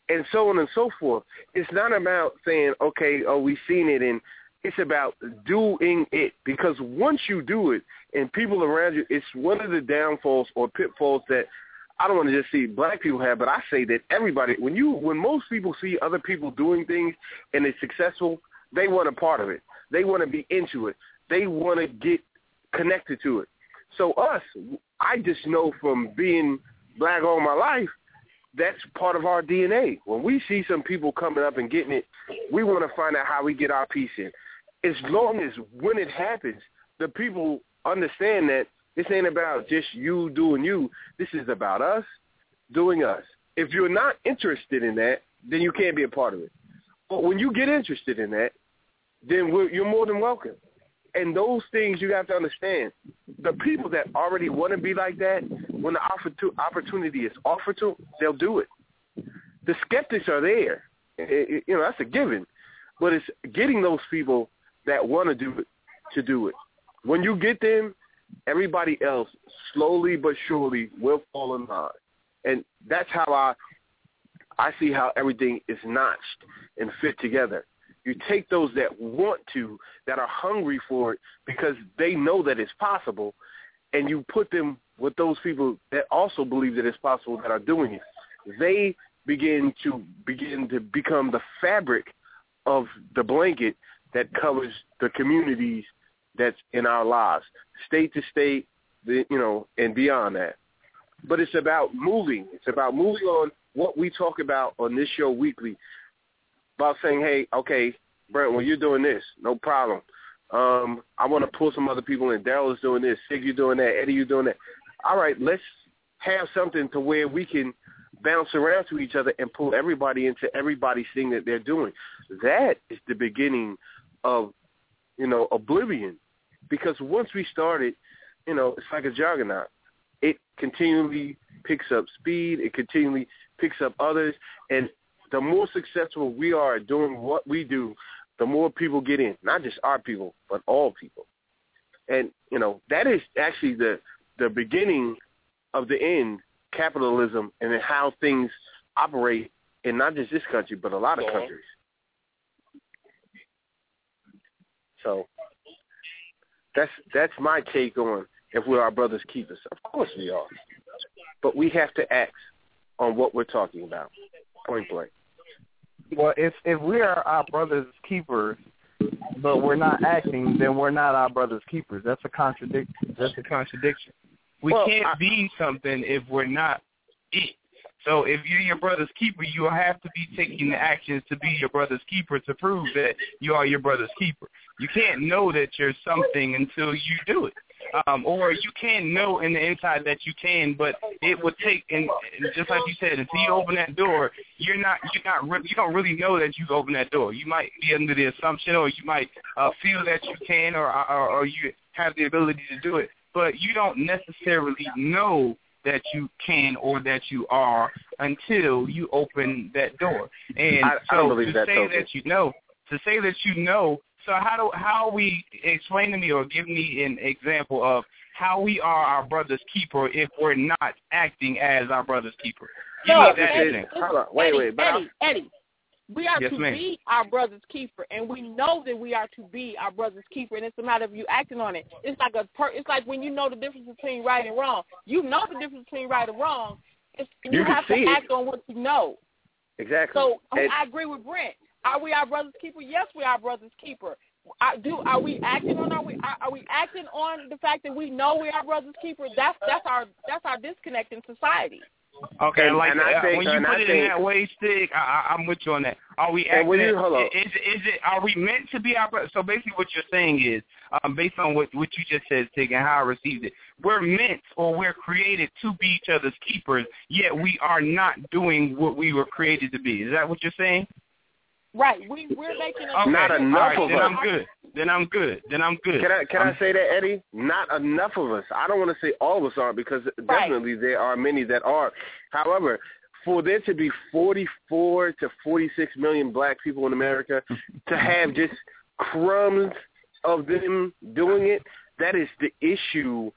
and so on and so forth. It's not about saying, okay, oh, we've seen it, and it's about doing it. Because once you do it and people around you, it's one of the downfalls or pitfalls that I don't want to just see black people have, but I say that everybody, when you, when most people see other people doing things and it's successful, they want a part of it. They want to be into it. They want to get connected to it. So us, I just know from being black all my life, that's part of our D N A. When we see some people coming up and getting it, we want to find out how we get our piece in. As long as when it happens, the people understand that this ain't about just you doing you. This is about us doing us. If you're not interested in that, then you can't be a part of it. But when you get interested in that, then we're, you're more than welcome. And those things you have to understand. The people that already want to be like that, when the opportunity is offered to them, they'll do it. The skeptics are there. It, it, you know, that's a given. But it's getting those people that want to do it to do it. When you get them, everybody else slowly but surely will fall in line. And that's how I I see how everything is notched and fit together. You take those that want to, that are hungry for it because they know that it's possible, and you put them with those people that also believe that it's possible that are doing it. They begin to begin to become the fabric of the blanket that covers the communities that's in our lives, state to state, the, you know, and beyond that. But it's about moving. It's about moving on what we talk about on this show weekly, about saying, hey, okay, Brent, well, you're doing this, no problem. Um, I want to pull some other people in. Daryl is doing this. Sig, you're doing that. Eddie, you're doing that. All right, let's have something to where we can bounce around to each other and pull everybody into everybody's thing that they're doing. That is the beginning of, you know, oblivion. Because once we started, you know, it's like a juggernaut. It continually picks up speed. It continually picks up others. And the more successful we are at doing what we do, the more people get in. Not just our people, but all people. And, you know, that is actually the the beginning of the end, capitalism, and then how things operate in not just this country, but a lot of countries. So that's that's my take on if we're our brother's keepers. Of course we are. But we have to act on what we're talking about, point blank. Well, if if we are our brother's keepers, but we're not acting, then we're not our brother's keepers. That's a contradiction. That's a contradiction. We well, can't I, be something if we're not it. So if you're your brother's keeper, you have to be taking the actions to be your brother's keeper to prove that you are your brother's keeper. You can't know that you're something until you do it. Um, or you can know in the inside that you can, but it would take, and, and just like you said, until you open that door, you're not, you're not, re- you don't really know that you've opened that door. You might be under the assumption, or you might uh, feel that you can, or, or or you have the ability to do it, but you don't necessarily know that you can or that you are until you open that door. And I, so I don't believe to that say totally. that you know, to say that you know. So how do how we explain to me or give me an example of how we are our brother's keeper if we're not acting as our brother's keeper? Give no, me that Eddie, example. Hold on, wait, Eddie, wait, but Eddie, Eddie, we are yes, to ma'am. be our brother's keeper, and we know that we are to be our brother's keeper, and it's a matter of you acting on it. It's like a per, it's like when you know the difference between right and wrong. You know the difference between right and wrong. It's, you, you have to see act it. on what you know. Exactly. So and, I agree with Brent. Are we our brother's keeper? Yes, we are our brother's keeper. I do are we acting on are we are, are we acting on the fact that we know we are brother's keeper? That's that's our that's our disconnect in society. Okay, and, like and I uh, think, when you and put I it think, in that way, Stig, I, I, I'm with you on that. Are we acting? You, at, hold on. is is it are we meant to be our brother? So basically, what you're saying is, um, based on what what you just said, Stig, and how I received it, we're meant or we're created to be each other's keepers, yet we are not doing what we were created to be. Is that what you're saying? Right. We we're making a okay. Not enough right, of then us. I'm good. Then I'm good. Then I'm good. Can I can I'm, I say that, Eddie? Not enough of us. I don't want to say all of us are, because right. definitely there are many that are. However, for there to be forty-four to forty-six million black people in America, to have just crumbs of them doing it, that is the issue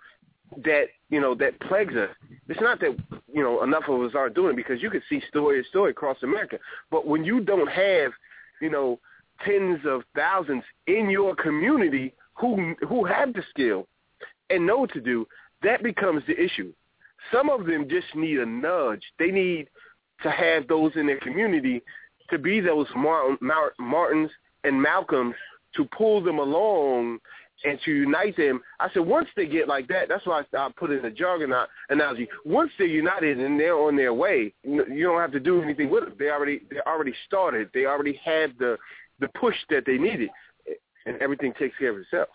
that, you know, that plagues us. It's not that, you know, enough of us aren't doing it, because you can see story to story across America. But when you don't have, you know, tens of thousands in your community who who have the skill and know what to do, that becomes the issue. Some of them just need a nudge. They need to have those in their community to be those Martin, Martins and Malcolms to pull them along and to unite them. I said once they get like that, that's why I put in the jargon analogy. Once they're united and they're on their way, you don't have to do anything with it. They already they already started. They already had the the push that they needed, and everything takes care of itself.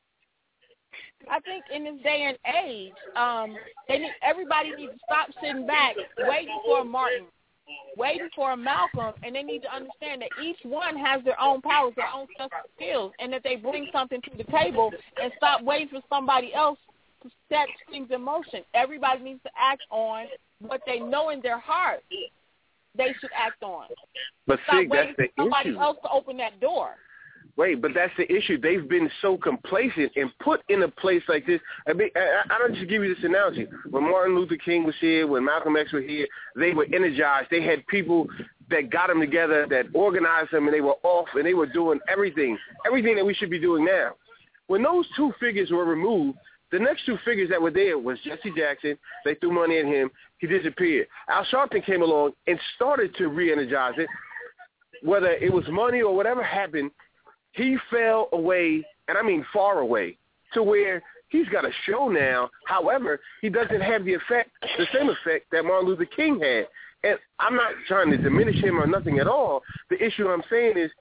I think in this day and age, um, they need, everybody needs to stop sitting back, waiting for a Martin, waiting for a Malcolm, and they need to understand that each one has their own powers, their own special skills, and that they bring something to the table, and stop waiting for somebody else to set things in motion. Everybody needs to act on what they know in their heart they should act on. But stop see, that's the for somebody issue. else to open that door. Wait, but that's the issue. They've been so complacent and put in a place like this. I mean, I, I don't just give you this analogy. When Martin Luther King was here, when Malcolm X was here, they were energized. They had people that got them together, that organized them, and they were off, and they were doing everything, everything that we should be doing now. When those two figures were removed, the next two figures that were there was Jesse Jackson. They threw money at him. He disappeared. Al Sharpton came along and started to re-energize it. Whether it was money or whatever happened, he fell away, and I mean far away, to where he's got a show now. However, he doesn't have the effect, the same effect that Martin Luther King had. And I'm not trying to diminish him or nothing at all. The issue I'm saying is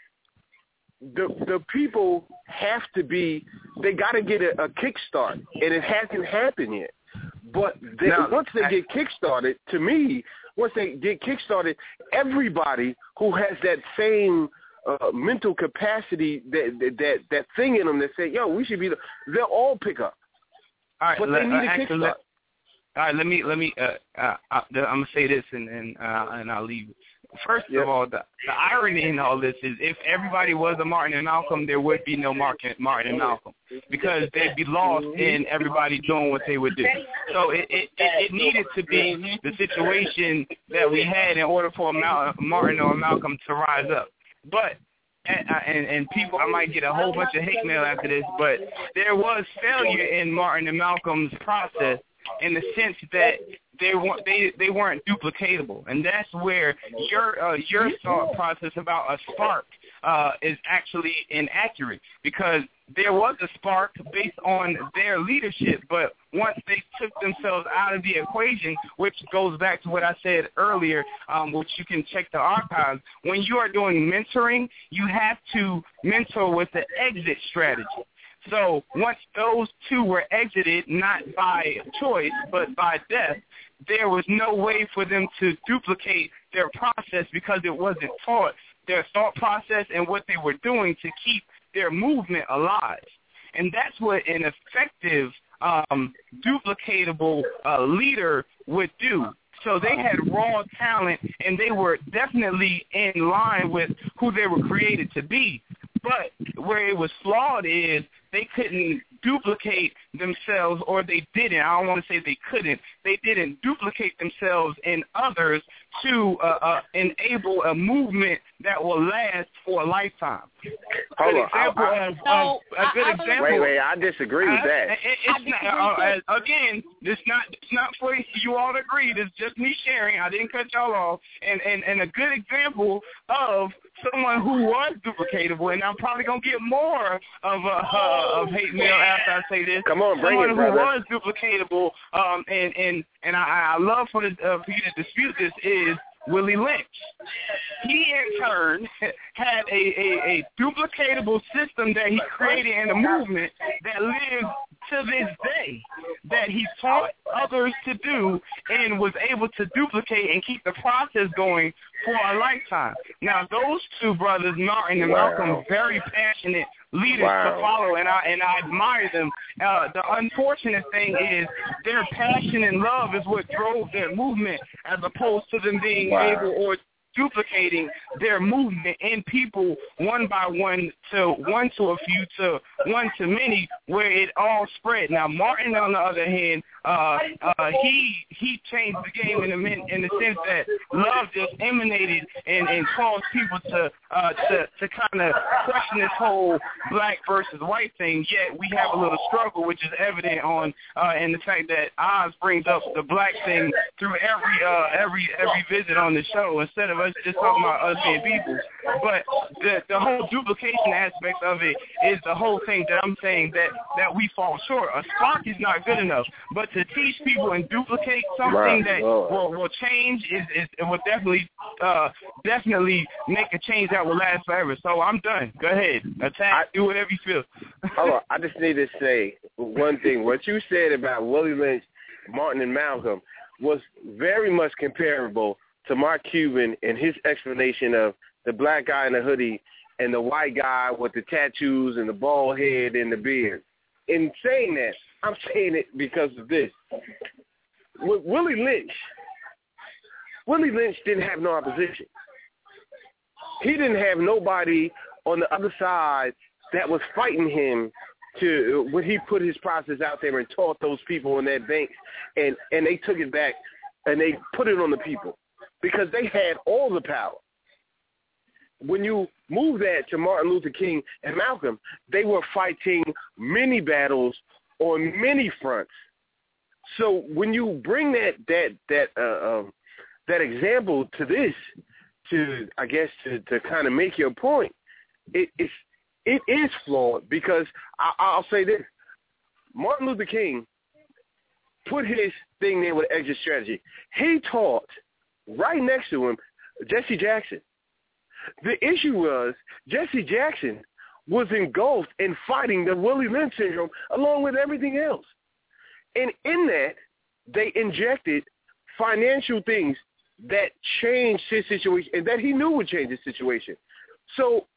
the the people have to be, they got to get a, a kickstart, and it hasn't happened yet. But they, now, once they I, get kickstarted, to me, once they get kickstarted, everybody who has that same Uh, mental capacity, that, that that thing in them that say, yo, we should be the, they'll all pick up. All right, but let, they need uh, a actually, let, all right, let me, let me, uh, uh, uh, I'm going to say this and and, uh, and I'll leave it. First yep. of all, the, the irony in all this is if everybody was a Martin and Malcolm, there would be no Martin, Martin and Malcolm, because they'd be lost in everybody doing what they would do. So it, it, it needed to be the situation that we had in order for a Mal- Martin or a Malcolm to rise up. But and, and and people, I might get a whole bunch of hate mail after this, but there was failure in Martin and Malcolm's process in the sense that they weren't they they weren't duplicatable, and that's where your uh, your thought process about a spark uh, is actually inaccurate, because there was a spark based on their leadership, but once they took themselves out of the equation, which goes back to what I said earlier, um, which you can check the archives, when you are doing mentoring, you have to mentor with the exit strategy. So once those two were exited, not by choice, but by death, there was no way for them to duplicate their process because it wasn't taught, their thought process and what they were doing to keep their movement alive. And that's what an effective, um, duplicatable uh, leader would do. So they had raw talent, and they were definitely in line with who they were created to be. But where it was flawed is they couldn't duplicate themselves, or they didn't. I don't want to say they couldn't. They didn't duplicate themselves in others to uh, uh, enable a movement that will last for a lifetime. Hold on. Example I, I, of, no, of, a good I, I example. Wait, wait, I disagree with I, that. It, it's not, uh, again, it's not it's not for you all to agree. It's just me sharing. I didn't cut y'all off. And, and, and a good example of someone who was duplicatable, and I'm probably going to get more of a uh, of hate mail after I say this. Come on, bring someone it, brother. who was duplicatable, um, and, and, and I, I love for, the, uh, for you to dispute this, is Willie Lynch. He, in turn, had a, a, a duplicatable system that he created in a movement that lives to this day, that he taught others to do and was able to duplicate and keep the process going for a lifetime. Now, those two brothers, Martin and wow. Malcolm, very passionate leaders wow. to follow, and I and I admire them. Uh, the unfortunate thing is their passion and love is what drove their movement, as opposed to them being wow. able or duplicating their movement in people one by one to one to a few to one to many, where it all spread. Now, Martin, on the other hand, uh, uh, he he changed the game in the in the sense that love just emanated and, and caused people to uh, to to kind of question this whole black versus white thing. Yet we have a little struggle, which is evident on uh, in the fact that Oz brings up the black thing through every uh, every every visit on the show, instead of us just talking about us being people. But the the whole duplication aspect of it is the whole thing that I'm saying that, that we fall short. A spark is not good enough, but to teach people and duplicate something right. that oh. will, will change is, is it will definitely uh, definitely make a change that will last forever. So I'm done. Go ahead, attack, do whatever you feel. Hold on, I just need to say one thing. What you said about Willie Lynch, Martin, and Malcolm was very much comparable to Mark Cuban and his explanation of the black guy in the hoodie and the white guy with the tattoos and the bald head and the beard. In saying that, I'm saying it because of this. With Willie Lynch, Willie Lynch didn't have no opposition. He didn't have nobody on the other side that was fighting him to when he put his process out there and taught those people in that bank, and, and they took it back and they put it on the people because they had all the power. When you move that to Martin Luther King and Malcolm, they were fighting many battles on many fronts. So when you bring that that that uh, um, that example to this, to I guess to, to kind of make your point, it it's, it is flawed because I, I'll say this: Martin Luther King put his thing there with exit strategy. He taught right next to him Jesse Jackson. The issue was Jesse Jackson was engulfed in fighting the Willie Lynch syndrome along with everything else. And in that, they injected financial things that changed his situation and that he knew would change his situation. So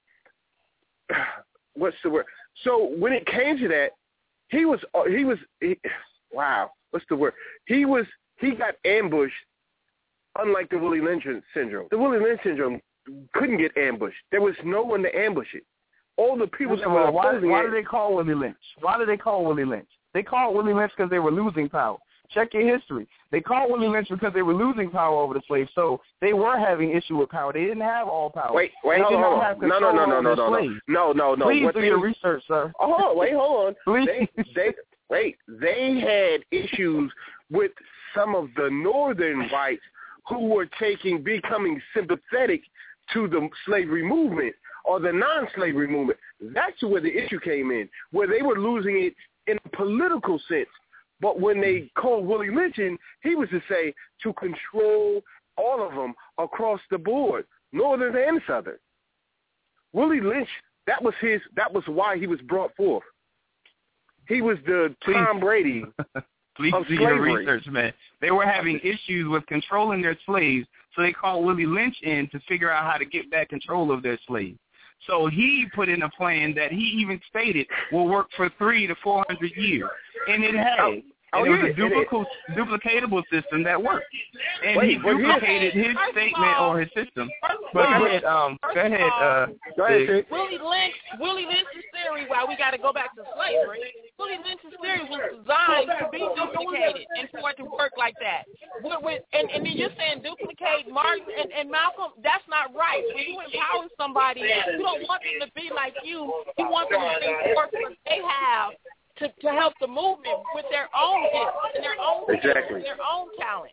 what's the word? So when it came to that, he was, he was, he, wow, what's the word? He was, he got ambushed unlike the Willie Lynch syndrome. The Willie Lynch syndrome couldn't get ambushed. There was no one to ambush it. All the people that were why, opposing why it. do they call Willie Lynch? Why do they call Willie Lynch? They called Willie Lynch because they were losing power. Check your history. They called Willie Lynch because they were losing power over the slaves. So they were having issue with power. They didn't have all power. Wait, wait, they hold did on. not have No, no, no, no, no, no, no, no, no, no. Please what do they, your research, sir. Oh, wait, hold on. Please. They, they, wait, they had issues with some of the northern whites who were taking, becoming sympathetic to the slavery movement or the non-slavery movement. That's where the issue came in, where they were losing it in a political sense. But when they called Willie Lynch in, he was to say to control all of them across the board, northern and southern. Willie Lynch, that was his. That was why he was brought forth. He was the Please. Tom Brady Please of do slavery. your research, man. They were having issues with controlling their slaves, so they called Willie Lynch in to figure out how to get back control of their slaves. So he put in a plan that he even stated will work for three to four hundred years, and it has. Oh, oh, and it was yeah, a duplicable, duplicatable system that worked, and Wait, he but duplicated his statement or his system. But go ahead, um, go ahead. Uh, Go ahead, Willie Lynch, Willie Lynch's theory. Why we got to go back to slavery? Willie Lynch's theory was designed to be duplicated and for it to work like that. With, with, and, and then you're saying duplicate Martin and, and Malcolm. That's not right. When you empower somebody, you don't want them to be like you. You want them to think what they have to, to help the movement with their own gifts and their own Exactly. skills, their own talent.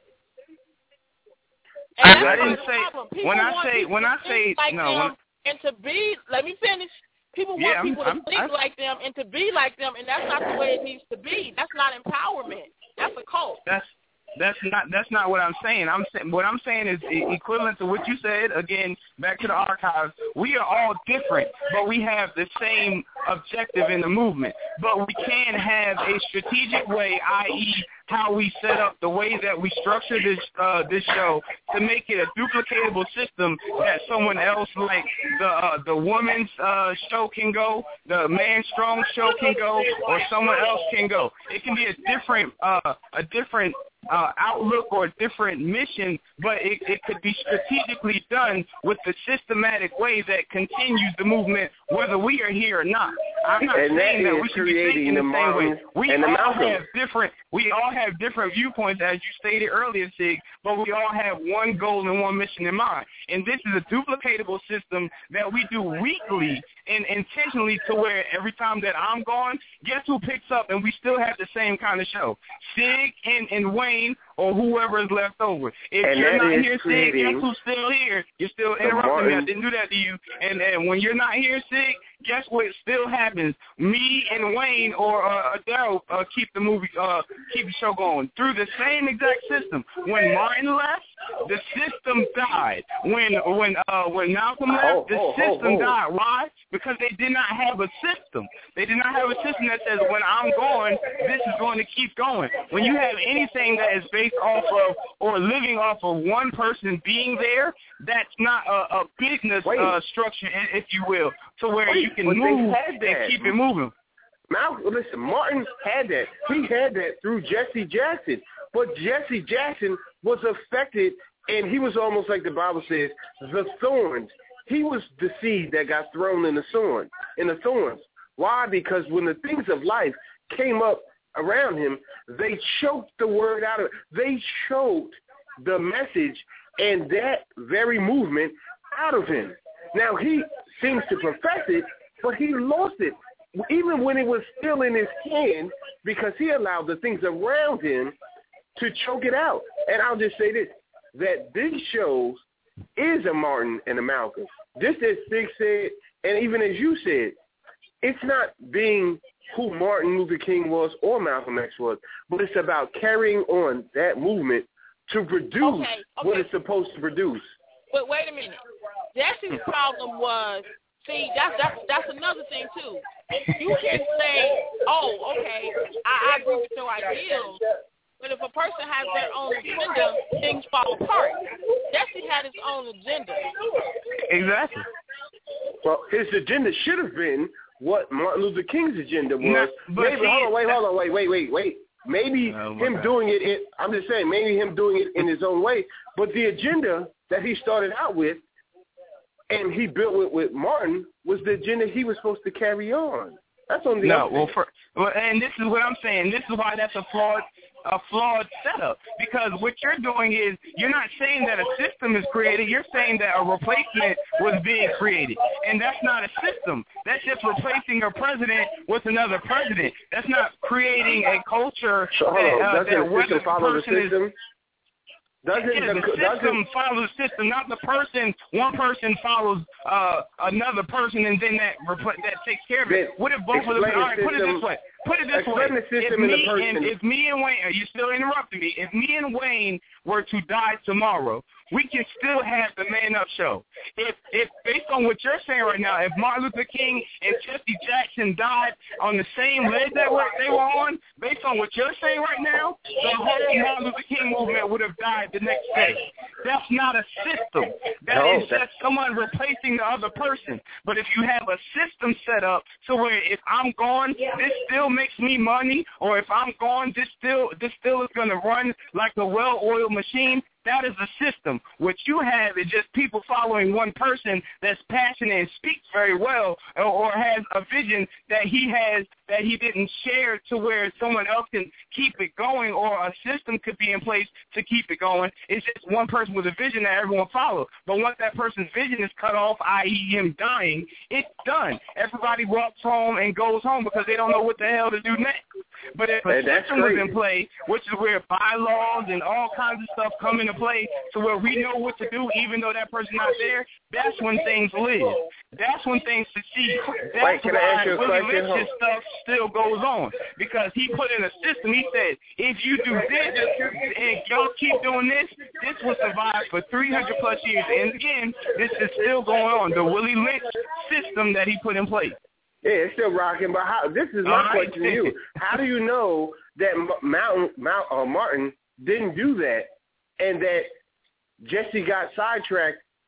I, And I that's didn't the say problem. People when I want say people when to I say think like no. them When, and to be, let me finish. People want Yeah, I'm- people to I'm- think I'm- like them and to be like them, and that's not the way it needs to be. That's not empowerment. That's a cult. That's that's not that's not what I'm saying. I'm saying what I'm saying is e- equivalent to what you said. Again, back to the archives. We are all different, but we have the same objective in the movement. But we can have a strategic way, that is, how we set up the way that we structure this uh, this show to make it a duplicatable system that someone else, like the uh, the woman's uh, show can go, the Man Strong show can go, or someone else can go. It can be a different uh, a different uh, outlook or a different mission, but it, it could be strategically done with the systematic way that continues the movement, whether we are here or not. I'm not and saying that, that we should be thinking the, the same way. We all have different. We all have different viewpoints, as you stated earlier, Sig, but we all have one goal and one mission in mind. And this is a duplicatable system that we do weekly and intentionally to where every time that I'm gone, guess who picks up and we still have the same kind of show? Sig and, and Wayne or whoever is left over. If and you're not here, Sig, guess who's still here? You're still interrupting me. I didn't do that to you. And, and when you're not here, Sig, guess what still happens? Me and Wayne or uh, Daryl uh, keep the movie, uh, keep the show going through the same exact system. When Martin left, the system died. When when uh, when Malcolm left, oh, the oh, system oh, oh. died. Why? Because they did not have a system. They did not have a system that says when I'm going, this is going to keep going. When you have anything that is based off of or living off of one person being there, that's not a, a business uh, structure, if you will, to where Wait, you can but move and keep it moving. Malcolm, listen, Martin had that. He had that through Jesse Jackson. But Jesse Jackson was affected, and he was almost like the Bible says, the thorns. He was the seed that got thrown in the thorn, in the thorns. Why? Because when the things of life came up around him, they choked the word out of it. They choked the message and that very movement out of him. Now, he seems to perfect it, but he lost it, even when it was still in his hand, because he allowed the things around him to choke it out. And I'll just say this, that these shows is a Martin and a Malcolm. Just as Sig said, and even as you said, it's not being who Martin Luther King was or Malcolm X was, but it's about carrying on that movement to produce okay, okay. what it's supposed to produce. But wait a minute. Jesse's problem was, see, that's, that's, that's another thing, too. You can say, oh, okay, I, I agree with your ideals, but if a person has their own agenda, things fall apart. Jesse had his own agenda. Exactly. Well, his agenda should have been what Martin Luther King's agenda was. No, maybe, he, hold on, wait, hold on, wait, wait, wait, wait. Maybe oh him God. doing it, in, I'm just saying, maybe him doing it in his own way, but the agenda that he started out with and he built with, with Martin was the agenda he was supposed to carry on. That's on the No, other well, thing. for, well, and this is what I'm saying. This is why that's a flawed a flawed setup, because what you're doing is you're not saying that a system is created. You're saying that a replacement was being created, and that's not a system. That's just replacing a president with another president. That's not creating a culture so, hold on. that, uh, Doesn't that the whether system the follow the person system? is Doesn't yeah, the, the system doesn't, follows the system, not the person. One person follows uh, another person, and then that repl- that takes care of it. What if both of them? All right, put it this way. Put it this way. The system if, and me the person. and, if me and Wayne, you still interrupting me. If me and Wayne were to die tomorrow, we can still have the Man Up Show. If, if based on what you're saying right now, if Martin Luther King and Jesse Jackson died on the same leg that were, they were on, based on what you're saying right now, the whole Martin Luther King movement would have died the next day. That's not a system. That no, is just someone replacing the other person. But if you have a system set up to where if I'm gone, this still makes me money, or if I'm gone, this still this still is going to run like a well-oiled machine, that is a system. What you have is just people following one person that's passionate and speaks very well, or, or has a vision that he has that he didn't share to where someone else can keep it going, or a system could be in place to keep it going. It's just one person with a vision that everyone follows. But once that person's vision is cut off, that is him dying, it's done. Everybody walks home and goes home because they don't know what the hell to do next. But if a hey, system was in play, which is where bylaws and all kinds of stuff come into play to where we know what to do even though that person's not there, that's when things live. That's when things succeed. That's Wait, can why I ask you a Willie question? Lynch's stuff still goes on, because he put in a system. He said, if you do this and y'all keep doing this, this will survive for three hundred plus years. And again, this is still going on, the Willie Lynch system that he put in place. Yeah, it's still rocking, but how, this is my All right. question to you. How do you know that Mountain, Mount, uh, Martin didn't do that and that Jesse got sidetracked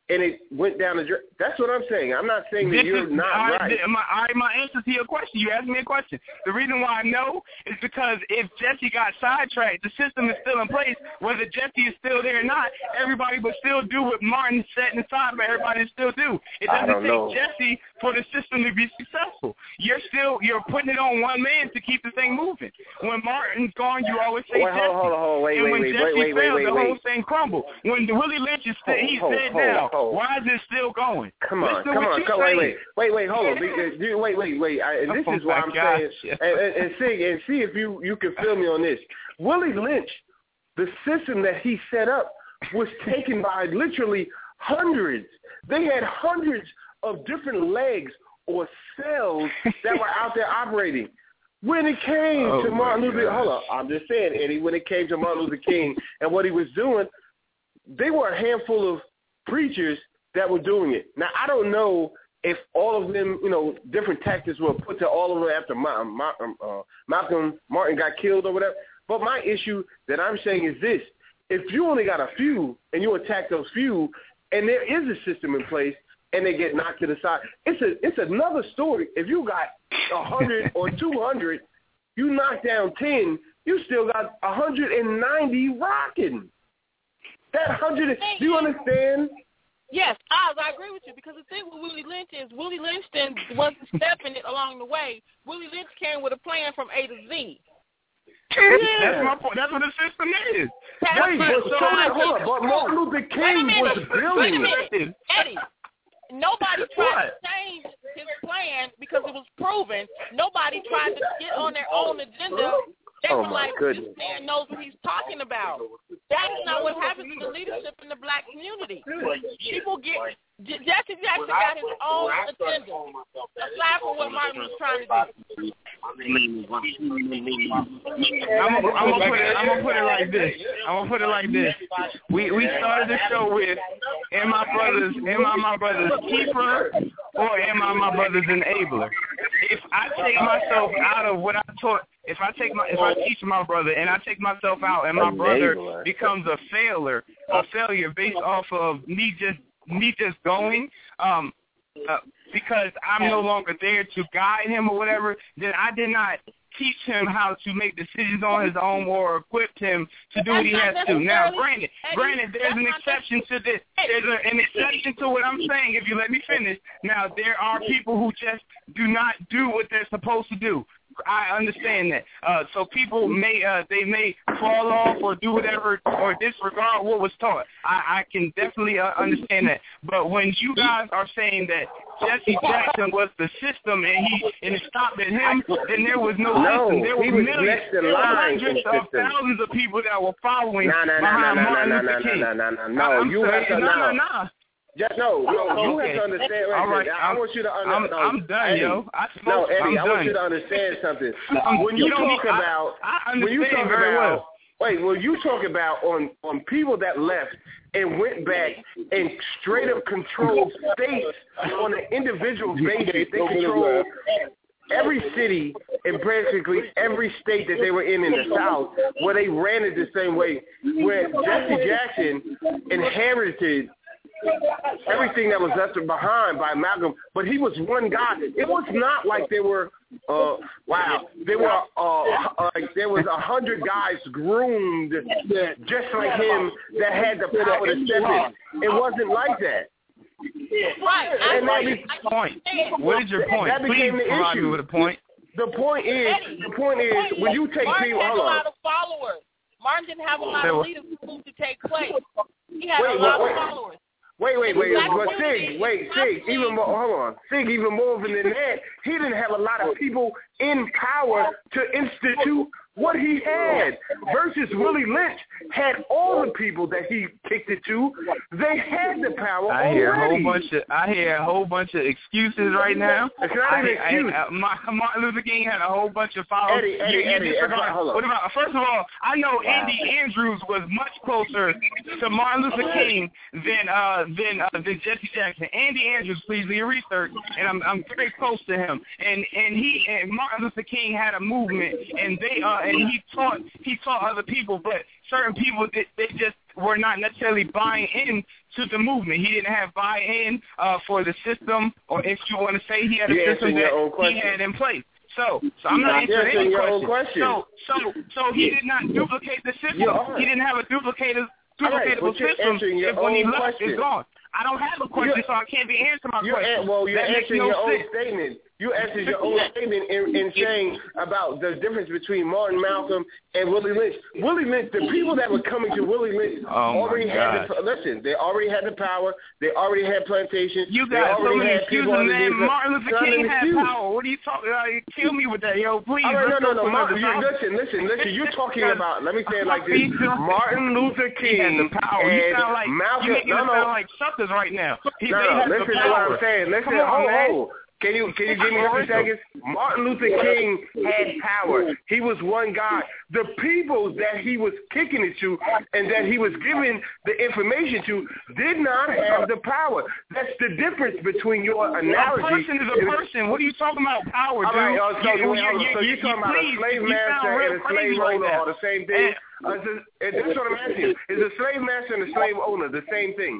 and it went down the drain. That's what I'm saying. I'm not saying that This you're is, not I, right. My, I, my answer to your question, you asked me a question. The reason why I know is because if Jesse got sidetracked, the system is still in place. Whether Jesse is still there or not, everybody would still do what Martin setting aside, but everybody still do. It I doesn't don't take know. Jesse for the system to be successful. You're still you're putting it on one man to keep the thing moving. When Martin's gone, you always say Wait, Jesse. hold on, hold on, hold on. Wait, and wait, when wait, Jesse wait, wait, fails, wait, the wait, whole wait. thing crumbled. When Willie Lynch is still, he Hold, said hold, now, hold. why is it still going? Come on, Listen come what on, you come wait, saying. wait, wait, wait, hold on. Be- Dude, wait, wait, wait. I, and this Oh is why my I'm gosh. saying, and, and, and see, and see if you you can feel me on this. Willie Lynch, the system that he set up was taken by literally hundreds. They had hundreds of different legs or cells that were out there operating. When it came Oh to Martin my Luther, gosh. hold on, I'm just saying, Eddie. When it came to Martin Luther King and what he was doing, they were a handful of preachers that were doing it. Now, I don't know if all of them, you know, different tactics were put to all of them after Ma- Ma- uh, Malcolm Martin got killed or whatever. But my issue that I'm saying is this. If you only got a few and you attack those few and there is a system in place and they get knocked to the side, it's a it's another story. If you got one hundred or two hundred, you knock down ten, you still got one hundred ninety rocking. That one hundred, do you understand? Yes, Oz, I agree with you, because the thing with Willie Lynch is Willie Lynch then wasn't stepping it along the way. Willie Lynch came with a plan from A to Z. Yeah. That's my point. That's what the system is. That's Wait, but so so I hold on, but Martin Luther King was Wait a building minute, it. Eddie. Nobody tried What? to change his plan because it was proven. Nobody tried to get on their own agenda. They Oh, were my like, goodness. this man knows what he's talking about. That is not what happens to the leadership in the black community. People get J- Jesse Jackson got his own agenda, aside from what Martin was trying to do. I'm gonna, I'm gonna put it. I'm gonna put it like this. I'm gonna put it like this. We we started the show with, "Am I brothers? Am I my brother's keeper, or am I my brother's enabler?" If I take myself out of what I taught, if I take my, if I teach my brother and I take myself out, and my brother Enabler. becomes a failure, a failure based off of me just me just going, um, uh, because I'm no longer there to guide him or whatever, then I did not teach him how to make decisions on his own or equip him to do what he has to. Now, granted, granted, there's an exception to this. There's a, an exception to what I'm saying, if you let me finish. Now, there are people who just do not do what they're supposed to do. I understand that. Uh, so people may uh, they may fall off or do whatever or disregard what was taught. I, I can definitely uh, understand that. But when you guys are saying that Jesse Jackson was the system and he and it stopped at him, then there was no, No, system. There he were was millions, next in there were line hundreds in the of system. thousands of people that were following Nah, nah, nah, behind nah, nah, Martin nah, Luther nah, King. nah, nah, nah, no. I'm You have saying, to no, know. no, no. Just, no, no, you Okay. have to understand. Right All right, there. I I'm, want you to I'm, understand. No, I'm done, Eddie. yo. I spoke, No, Eddie, I'm I done. want you to understand something. Um, When you, you don't talk need- I- about, I when you understand talk very about, well. wait, when you talk about on on people that left and went back and straight up controlled states on an individual basis, they controlled every city and basically every state that they were in in the South, where they ran it the same way, where Jesse Jackson inherited everything that was left behind by Malcolm, but he was one guy. It was not like there were, uh, wow, there were, uh, uh, there was a hundred guys groomed just like him that had the power to step in. It wasn't like that. Right. And that Right. Point. What is your point? That Please became the provide me issue. with a point. The point is, the point is, when you take Martin people, had hold a lot on. of followers. Martin didn't have a lot There of were- leaders who moved to take place. He had Wait, a lot wait, of wait. followers. Wait, wait, wait, Black but community Sig, wait, is Sig, even more, hold on. Sig, even more than that, he didn't have a lot of people in power to institute what he had, versus Willie Lynch had all the people that he kicked it to. They had the power I hear a already. whole bunch of I hear a whole bunch of excuses right now. It's not I, an excuse. I, I, Martin Luther King had a whole bunch of followers. Eddie, Eddie, You- you Eddie, disregard- Eddie, hold on. What about? First of all, I know Wow. Andy Andrews was much closer to Martin Luther King than uh than uh, than Jesse Jackson. Andy Andrews, please do your research, and I'm I'm very close to him. And and he and Martin Luther King had a movement, and they uh and he taught he taught other people, but certain people they, they just were not necessarily buying in to the movement. He didn't have buy-in uh, for the system, or if you want to say he had a You're system that he had in place. So, so I'm not You're answering any your question. own question. So, so, so he did not duplicate the system. He didn't have a duplicated, duplicatable right, system. If when he left, question. it's gone. I don't have a question, you're, so I can't be answering my you're question. At, well, you're that answering no your own sense. statement. You answered your own statement in, in saying about the difference between Martin Malcolm and Willie Lynch. Willie Lynch, the people that were coming to Willie Lynch oh already had the, listen, they already had the power. They already had plantations. You got so many excuses, man. Martin Luther King had excuse. power. What are you talking about? Uh, kill me with that, yo, please. All right, no, no, no. no. Martin, you, listen, listen, listen. You're talking about, let me say it like this. Martin Luther King had the power. and You sound like, Malcolm. You're making no, it no. sound like something's right now. He, no, they listen the to what I'm saying. Listen, Come on, hold, man. hold. Can you can you give me a few seconds? Martin Luther King had power. He was one guy. The people that he was kicking it to and that he was giving the information to did not have the power. That's the difference between your analogy. A person is a person. What are you talking about power, dude? All right, uh, so, you, wait, you, you, so you're talking about please, a slave master and a slave owner are the same thing? Uh, so, and that's what I'm asking you. Is a slave master and a slave owner the same thing?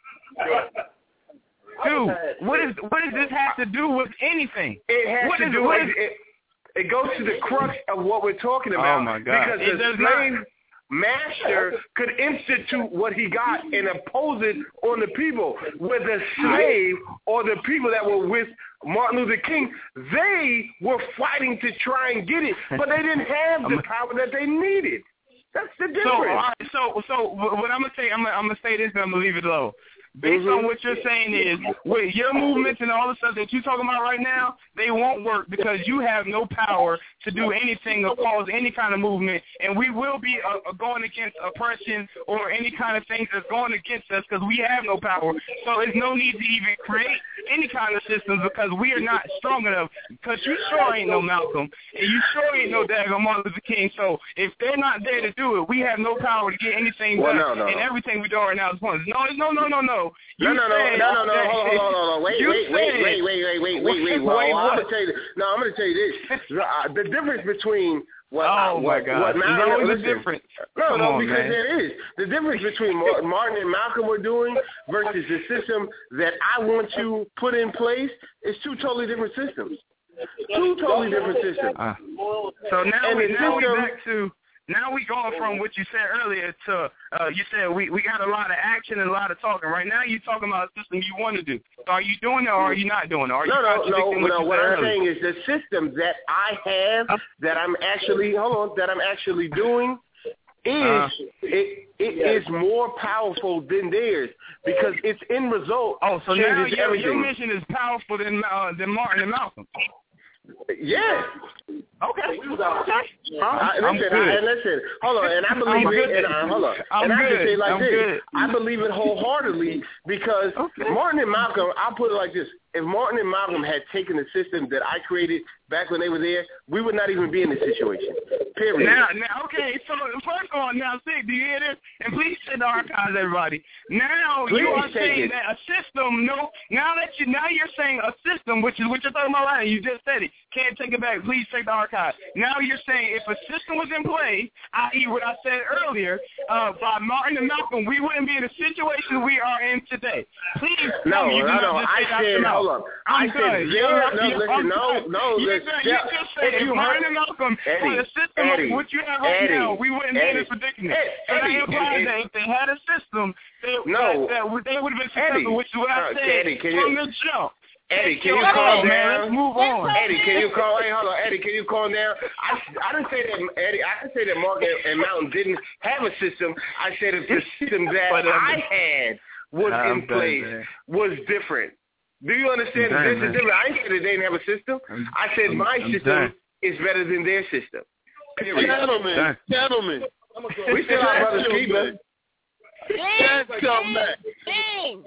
Dude, what is what does this have to do with anything? It has what to is, do with it, it. It goes to the crux of what we're talking about. Oh my God! Because it the slave not. master could institute what he got and impose it on the people. Where the slave or the people that were with Martin Luther King, they were fighting to try and get it, but they didn't have the power that they needed. That's the difference. So, all right, so, so what I'm gonna say, I'm gonna, I'm gonna say this, and I'm gonna leave it low. Based mm-hmm. on what you're saying is, with your movements and all the stuff that you're talking about right now, they won't work because you have no power to do anything or cause any kind of movement, and we will be uh, going against oppression or any kind of things that's going against us because we have no power. So there's no need to even create any kind of systems because we are not strong enough. Because you sure ain't no Malcolm, and you sure ain't no daggone Martin Luther King. So if they're not there to do it, we have no power to get anything well, done. No, no, and no. everything we're doing right now is pointless. No, no, no, no, no. You no, no, no, said, no, no, no, no, hold on, hold on, hold on. Wait, you wait, wait, wait, wait, wait, wait, wait, wait. Well, wait, I'm gonna tell you. No, I'm gonna tell you this. Uh, the difference between what, oh uh, my what, God, what there's Malcolm, always listen, a difference. No, Come no, on, because man. there is the difference between Martin and Malcolm were doing versus the system that I want to put in place is two totally different systems. Two totally different systems. Uh, so now, and we, the now system, we back to. Now we going from what you said earlier to, uh, you said we, we got a lot of action and a lot of talking. Right now you're talking about a system you want to do. So are you doing it or are you not doing it? Are you no, no, no, contradicting what no. you What said I'm earlier? saying is the system that I have, that I'm actually, hold on, that I'm actually doing is, uh, it, it is more powerful than theirs because its end result oh, so now changes your, everything. your mission is powerful than, uh, than Martin and Malcolm. Yeah. Okay. Okay. I, I'm listen, good. I, listen, hold on, and I believe I'm it, good. and I, hold on, I'm and I good. can say it like I'm this, good. I believe it wholeheartedly because okay. Martin and Malcolm, I'll put it like this, if Martin and Malcolm had taken the system that I created back when they were there, we would not even be in this situation, period. Now, now, okay, so first of all, now, see, do you hear this? And please check the archives, everybody. Now Please you are take saying it. that a system, no, now that you, now you're saying a system, which is what you're talking about right now, you just said it, can't take it back, please check the archives. Now you're saying if a system was in play, that is what I said earlier, uh, by Martin and Malcolm, we wouldn't be in the situation we are in today. Please tell No, me you no, do no, not just I say that said, out. hold up. I'm I said, done. yeah, You're, no, you're, listen, I'm no, done. no, You, listen. just, you just said if if you Martin heard, and Malcolm Eddie, for the system Eddie, of what you have right Eddie, now, we wouldn't be in Eddie, this predicament. Eddie, So that implies Eddie, that if they had a system, they, no, that, that they would have been successful, Eddie, which is what I uh, said Eddie, can from you, the jump. Eddie, can you Come calm on, down? man, let's move on. Eddie, can you calm? Hey, hold on, Eddie, can you calm down? I, I didn't say that Eddie. I didn't say that Mark and, and Mountain didn't have a system. I said if the system that but, um, I had was I'm in place done, was different. Do you understand I'm that done, this is different? I didn't say that they didn't have a system. I'm, I said I'm, my I'm system done. is better than their system. Period. Gentlemen, Done. gentlemen. We still our brother's keeper. Let's come back. Ding.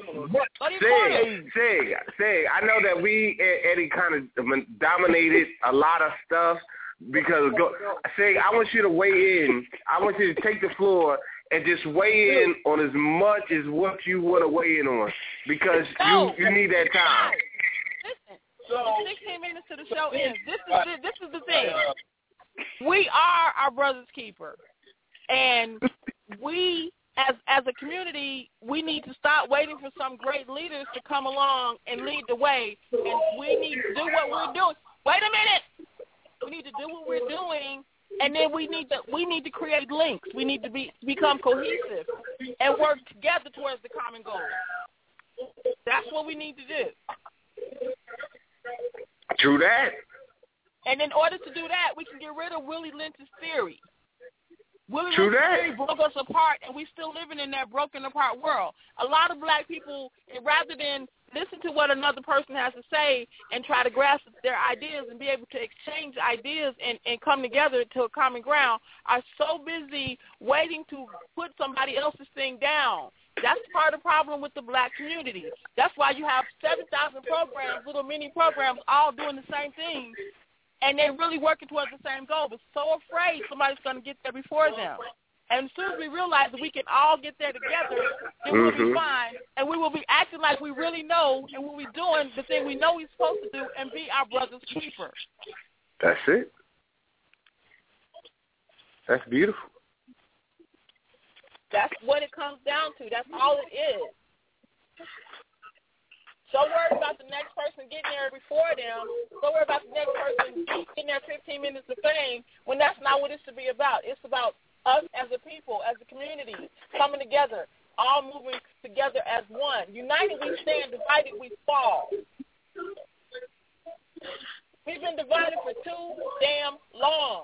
Say, say, say. I know that we, Eddie, kind of dominated a lot of stuff because, go, say, I want you to weigh in. I want you to take the floor and just weigh in on as much as what you want to weigh in on because No. you you need that time. Listen, so, sixteen minutes to the show ends. This is this is the thing. We are our brother's keeper, and we as as a community, we need to stop waiting for some great leaders to come along and lead the way, and we need to do what we're doing. Wait a minute. We need to do what we're doing, and then we need to we need to create links. We need to be become cohesive and work together towards the common goal. That's what we need to do. True that. And in order to do that, we can get rid of Willie Lynch's theory. Willie True Lynch's that. theory broke us apart, and we're still living in that broken apart world. A lot of black people, rather than listen to what another person has to say and try to grasp their ideas and be able to exchange ideas and, and come together to a common ground, are so busy waiting to put somebody else's thing down. That's part of the problem with the black community. That's why you have seven thousand programs, little mini programs, all doing the same thing, and they're really working towards the same goal, but so afraid somebody's going to get there before them. And as soon as we realize that we can all get there together, then we'll Mm-hmm. be fine, and we will be acting like we really know, and we'll be doing the thing we know we're supposed to do and be our brother's keeper. That's it. That's beautiful. That's what it comes down to. That's all it is. So worried about the next person getting there before them. So worried about the next person getting their fifteen minutes of fame when that's not what it should be about. It's about us as a people, as a community, coming together, all moving together as one. United we stand, divided we fall. We've been divided for too damn long.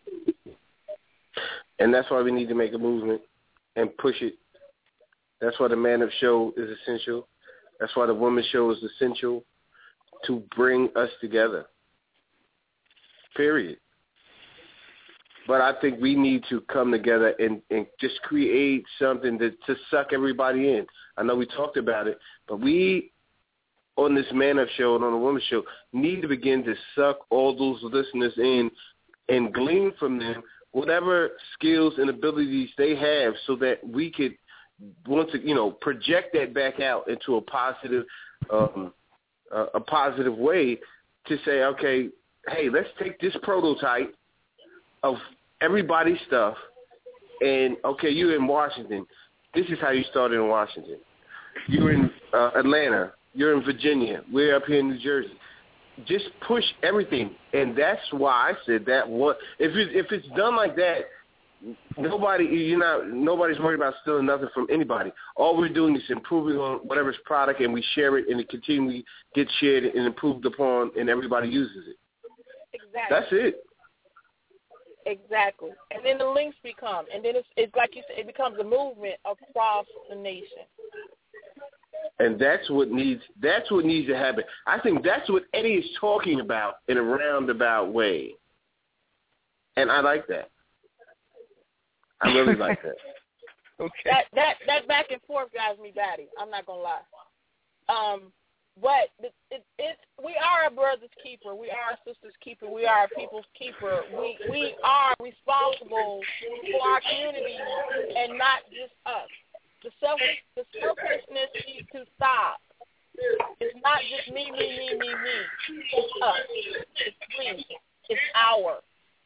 And that's why we need to make a movement and push it. That's why the Man Up Show is essential. That's why the Woman Show is essential, to bring us together. Period. But I think we need to come together and, and just create something to, to suck everybody in. I know we talked about it, but we, on this Man Up Show and on the Woman Show, need to begin to suck all those listeners in and glean from them whatever skills and abilities they have, so that we could want to, you know, project that back out into a positive, um, uh, a positive way to say, okay, hey, let's take this prototype of everybody's stuff, and okay, you're in Washington. This is how you started in Washington. You're in uh, Atlanta. You're in Virginia. We're up here in New Jersey. Just push everything, and that's why I said that. What if it, if it's done like that? Nobody, you're not. Nobody's worried about stealing nothing from anybody. All we're doing is improving on whatever's product, and we share it, and it continually gets shared and improved upon, and everybody uses it. Exactly. That's it. Exactly. And then the links become, and then it's, it's like you said, it becomes a movement across the nation. And that's what needs. That's what needs to happen. I think that's what Eddie is talking about in a roundabout way, and I like that. I really like that. Okay. That that that back and forth drives me batty. I'm not gonna lie. Um, but it, it, it's we are a brother's keeper. We are a sister's keeper. We are a people's keeper. We we are responsible for our community and not just us. The selfish the selfishness needs to stop. It's not just me, me, me, me, me. It's us. It's we. It's our.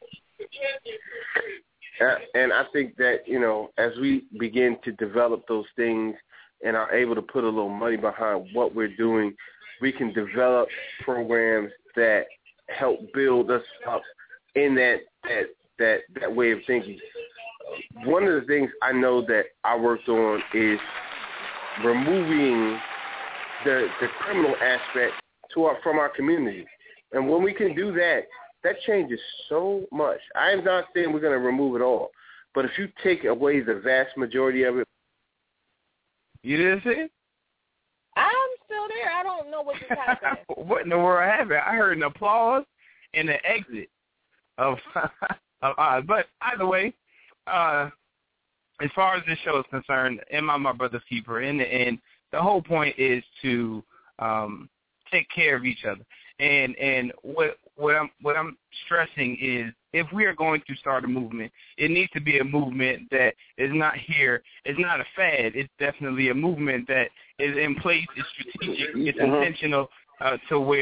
Uh, and I think that, you know, as we begin to develop those things and are able to put a little money behind what we're doing, we can develop programs that help build us up in that that that, that way of thinking. One of the things I know that I worked on is removing the the criminal aspect to our, from our community. And when we can do that, that changes so much. I am not saying we're going to remove it all, but if you take away the vast majority of it. You didn't see it? I'm still there. I don't know what just happened. What in the world happened? I heard an applause and an exit of, of uh, but either way, uh, as far as this show is concerned, am I my brother's keeper? In the end, the whole point is to um, take care of each other. And and what what I'm what I'm stressing is, if we are going to start a movement, it needs to be a movement that is not here. It's not a fad. It's definitely a movement that is in place. It's strategic. It's Mm-hmm. intentional uh, to where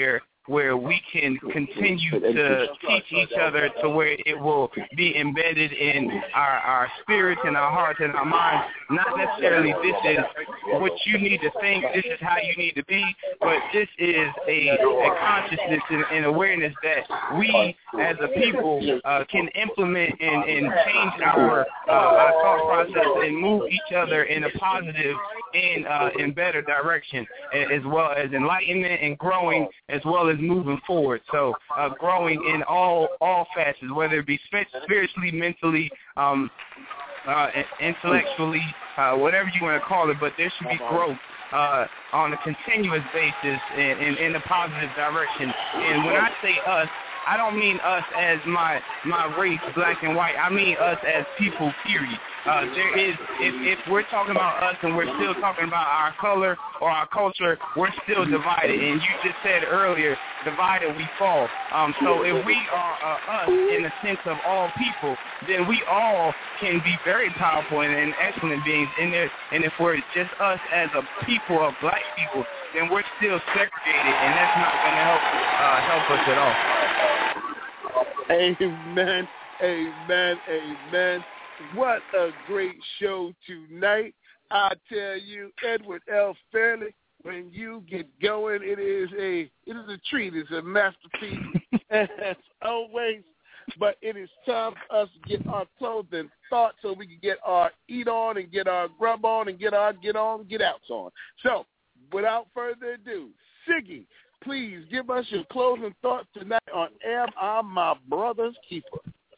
where we can continue to teach each other to where it will be embedded in our, our spirits and our hearts and our minds. Not necessarily this is what you need to think, this is how you need to be, but this is a, a consciousness and, and awareness that we as a people uh, can implement and, and change our, uh, our thought process and move each other in a positive and uh, in better direction, as well as enlightenment and growing, as well as moving forward. So uh, growing in all all facets, whether it be spiritually, mentally, um, uh, intellectually, uh, whatever you want to call it, but there should be growth uh, on a continuous basis in, in, in a positive direction. And when I say us, I don't mean us as my my race, black and white. I mean us as people, period. Uh, there is, if, if we're talking about us and we're still talking about our color or our culture, we're still divided. And you just said earlier, divided we fall. Um, so if we are uh, us in the sense of all people, then we all can be very powerful and, and excellent beings in there. And if we're just us as a people of black people, then we're still segregated, and that's not going to help uh, help us at all. Amen, amen, amen. What a great show tonight. I tell you, Edward L. Fairley, when you get going, it is a it is a treat. It's a masterpiece, as always. But it is time for us to get our clothing thought so we can get our eat on and get our grub on and get our get on, get outs on. So, without further ado, Siggy, please give us your closing thoughts tonight on Am I My Brother's Keeper?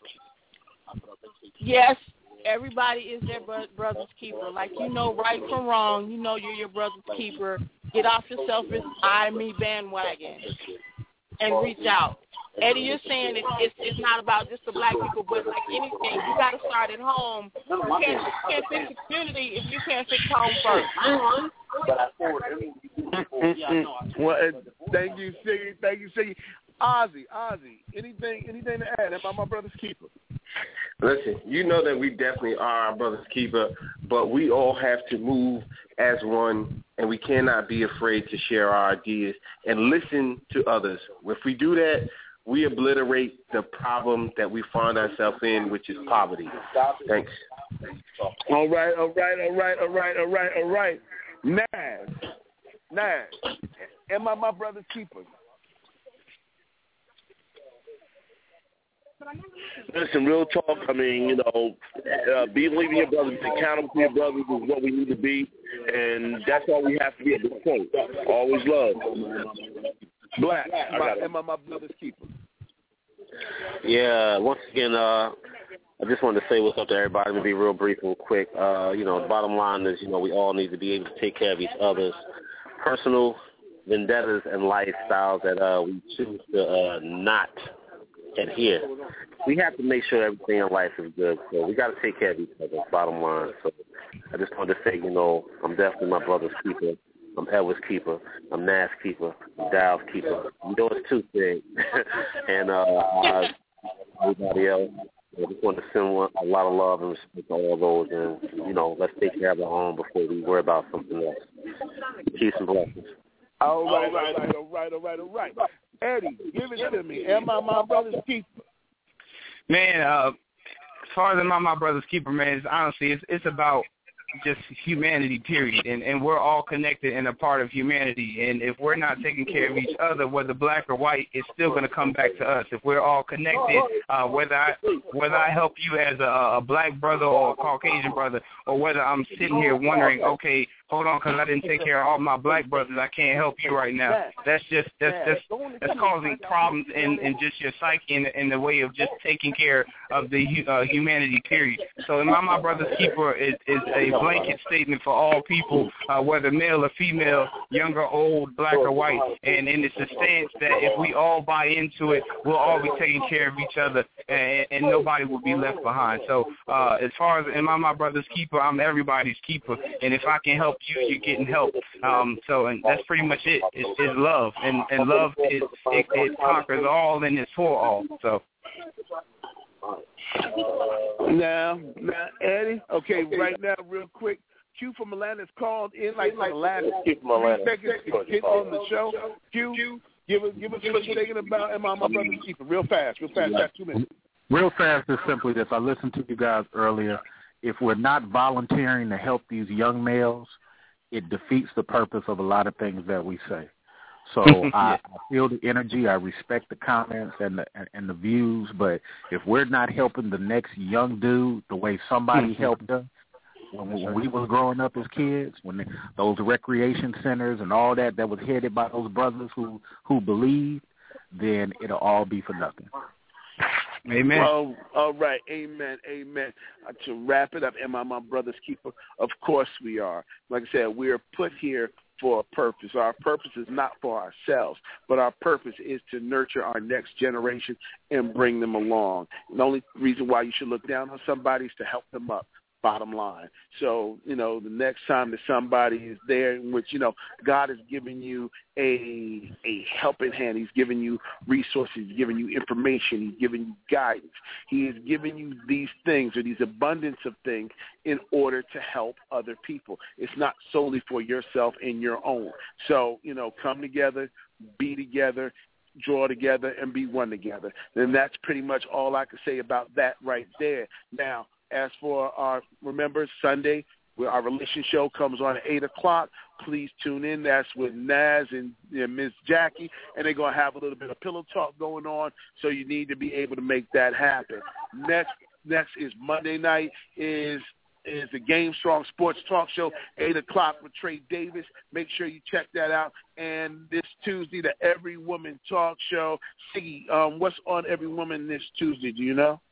Yes, everybody is their brother's keeper. Like, you know right from wrong. You know you're your brother's keeper. Get off your selfish I, me bandwagon and reach out. Eddie, you're saying it, it's, it's not about just the black people, but like anything, you got to start at home. You can't, you can't fix the community if you can't fix home first. Well, thank you, Siggy. Thank you, Siggy. Ozzy, Ozzy, anything, anything to add? Am I my brother's keeper? Listen, you know that we definitely are our brother's keeper, but we all have to move as one, and we cannot be afraid to share our ideas and listen to others. If we do that, we obliterate the problem that we find ourselves in, which is poverty. Thanks. All right, all right, all right, all right, all right, all right. Naz, Naz, am I my brother's keeper? Listen, real talk, I mean, you know, uh, believing your brothers, be accountable to your brothers is what we need to be, and that's all we have to be at this point. Always love. Black, my, am I my brother's keeper? Yeah, once again, uh, I just wanted to say what's up to everybody. I'm going to be real brief and quick. Uh, you know, the bottom line is, you know, we all need to be able to take care of each other's personal vendettas and lifestyles that uh, we choose to uh, not adhere. We have to make sure everything in life is good, so we got to take care of each other, bottom line. So I just wanted to say, you know, I'm definitely my brother's keeper. I'm Edward's keeper. I'm Nas' keeper. I'm Dow's keeper. I'm doing two things. and uh, uh, everybody else, I just want to send one, a lot of love and respect to all those, and, you know, let's take care of our own before we worry about something else. Peace and blessings. All right, all right, all right, all right, all right. Eddie, give it to me. Am I my brother's keeper? Man, uh, as far as am I my brother's keeper, man, it's, honestly, it's, it's about just humanity, period. And, and we're all connected and a part of humanity. And if we're not taking care of each other, whether black or white, it's still going to come back to us. If we're all connected, uh, whether I whether I help you as a, a black brother or a Caucasian brother, or whether I'm sitting here wondering, okay, hold on, because I didn't take care of all my black brothers, I can't help you right now. That's just that's that's, that's causing problems in, in just your psyche in, in the way of just taking care of the uh, humanity, period. So Am I My Brother's Keeper is, is a blanket statement for all people, uh, whether male or female, young or old, black or white, and, and it's a stance that if we all buy into it, we'll all be taking care of each other, and, and nobody will be left behind. So uh, as far as Am I My Brother's Keeper, I'm everybody's keeper, and if I can help you, you're getting help. Um, so, and that's pretty much it. It's, it's love, and, and love is it, it conquers all, and it's for all. So. Now, now, Eddie. Okay, right now, real quick. Q from Atlanta's called in like, like the last three seconds to get on the show. Q, Give us, give us what you're thinking about, and my, my brother's keeper. Real fast, real fast. Got two minutes. Real fast is simply this. I listened to you guys earlier. If we're not volunteering to help these young males, it defeats the purpose of a lot of things that we say. So I, I feel the energy. I respect the comments and the and the views. But if we're not helping the next young dude the way somebody helped us when, when we was growing up as kids, when they, those recreation centers and all that that was headed by those brothers who who believed, then it'll all be for nothing. Amen. Well, all right. Amen. Amen. Uh, to wrap it up, am I my brother's keeper? Of course we are. Like I said, we are put here for a purpose. Our purpose is not for ourselves, but our purpose is to nurture our next generation and bring them along. And the only reason why you should look down on somebody is to help them up. Bottom line. So, you know, the next time that somebody is there in which, you know, God has given you a a helping hand. He's given you resources. He's given you information. He's given you guidance. He has given you these things or these abundance of things in order to help other people. It's not solely for yourself and your own. So, you know, come together, be together, draw together, and be one together. And that's pretty much all I can say about that right there. Now, as for our, remember, Sunday, where our relation show comes on at eight o'clock. Please tune in. That's with Naz and, and Miss Jackie, and they're going to have a little bit of pillow talk going on, so you need to be able to make that happen. Next next is Monday night, is is the Game Strong Sports Talk Show, eight o'clock with Trey Davis. Make sure you check that out. And this Tuesday, the Every Woman Talk Show. Siggy, um, what's on Every Woman this Tuesday? Do you know?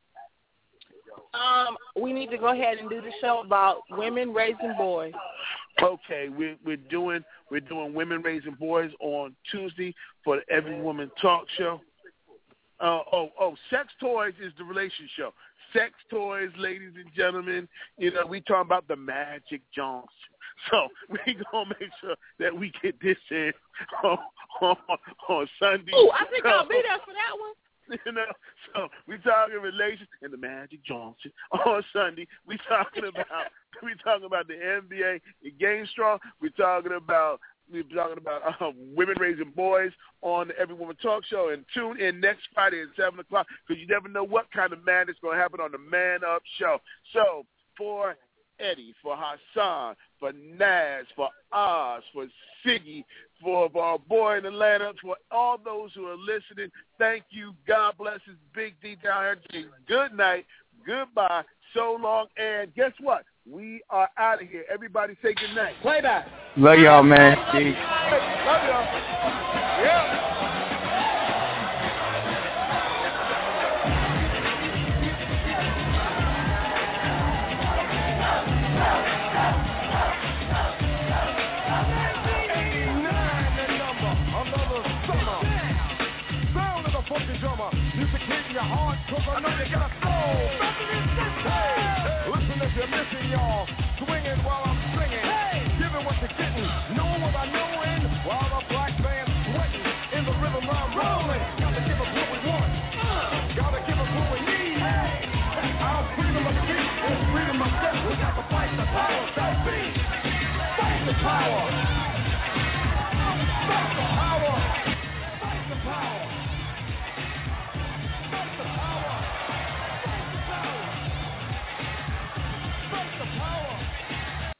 Um, we need to go ahead and do the show about women raising boys. Okay, we're we're doing we're doing women raising boys on Tuesday for the Every Woman Talk Show. Uh, oh oh, sex toys is the relation show. Sex toys, ladies and gentlemen. You know, we talking about the Magic Johnson. So we gonna make sure that we get this in on, on, on Sunday. Oh, I think I'll be there for that one. You know, so we talking relations and the Magic Johnson on Sunday. We talking about we talking about the N B A, the Game Strong. We talking about we talking about um, women raising boys on the Every Woman Talk Show. And tune in next Friday at seven o'clock because you never know what kind of madness going to happen on the Man Up Show. So for Eddie, for Hassan, for Naz, for Oz, for Siggy, for, for our boy in Atlanta, for all those who are listening, thank you. God bless his Big D down here. Good night. Goodbye. So long. And guess what? We are out of here. Everybody say good night. Play back. Love y'all, man. Love y'all. Yeah. Your heart, cause I know you got a soul. Hey, listen if you're missing, y'all. Swinging while I'm singing. Hey, giving what you're getting. Know what I know.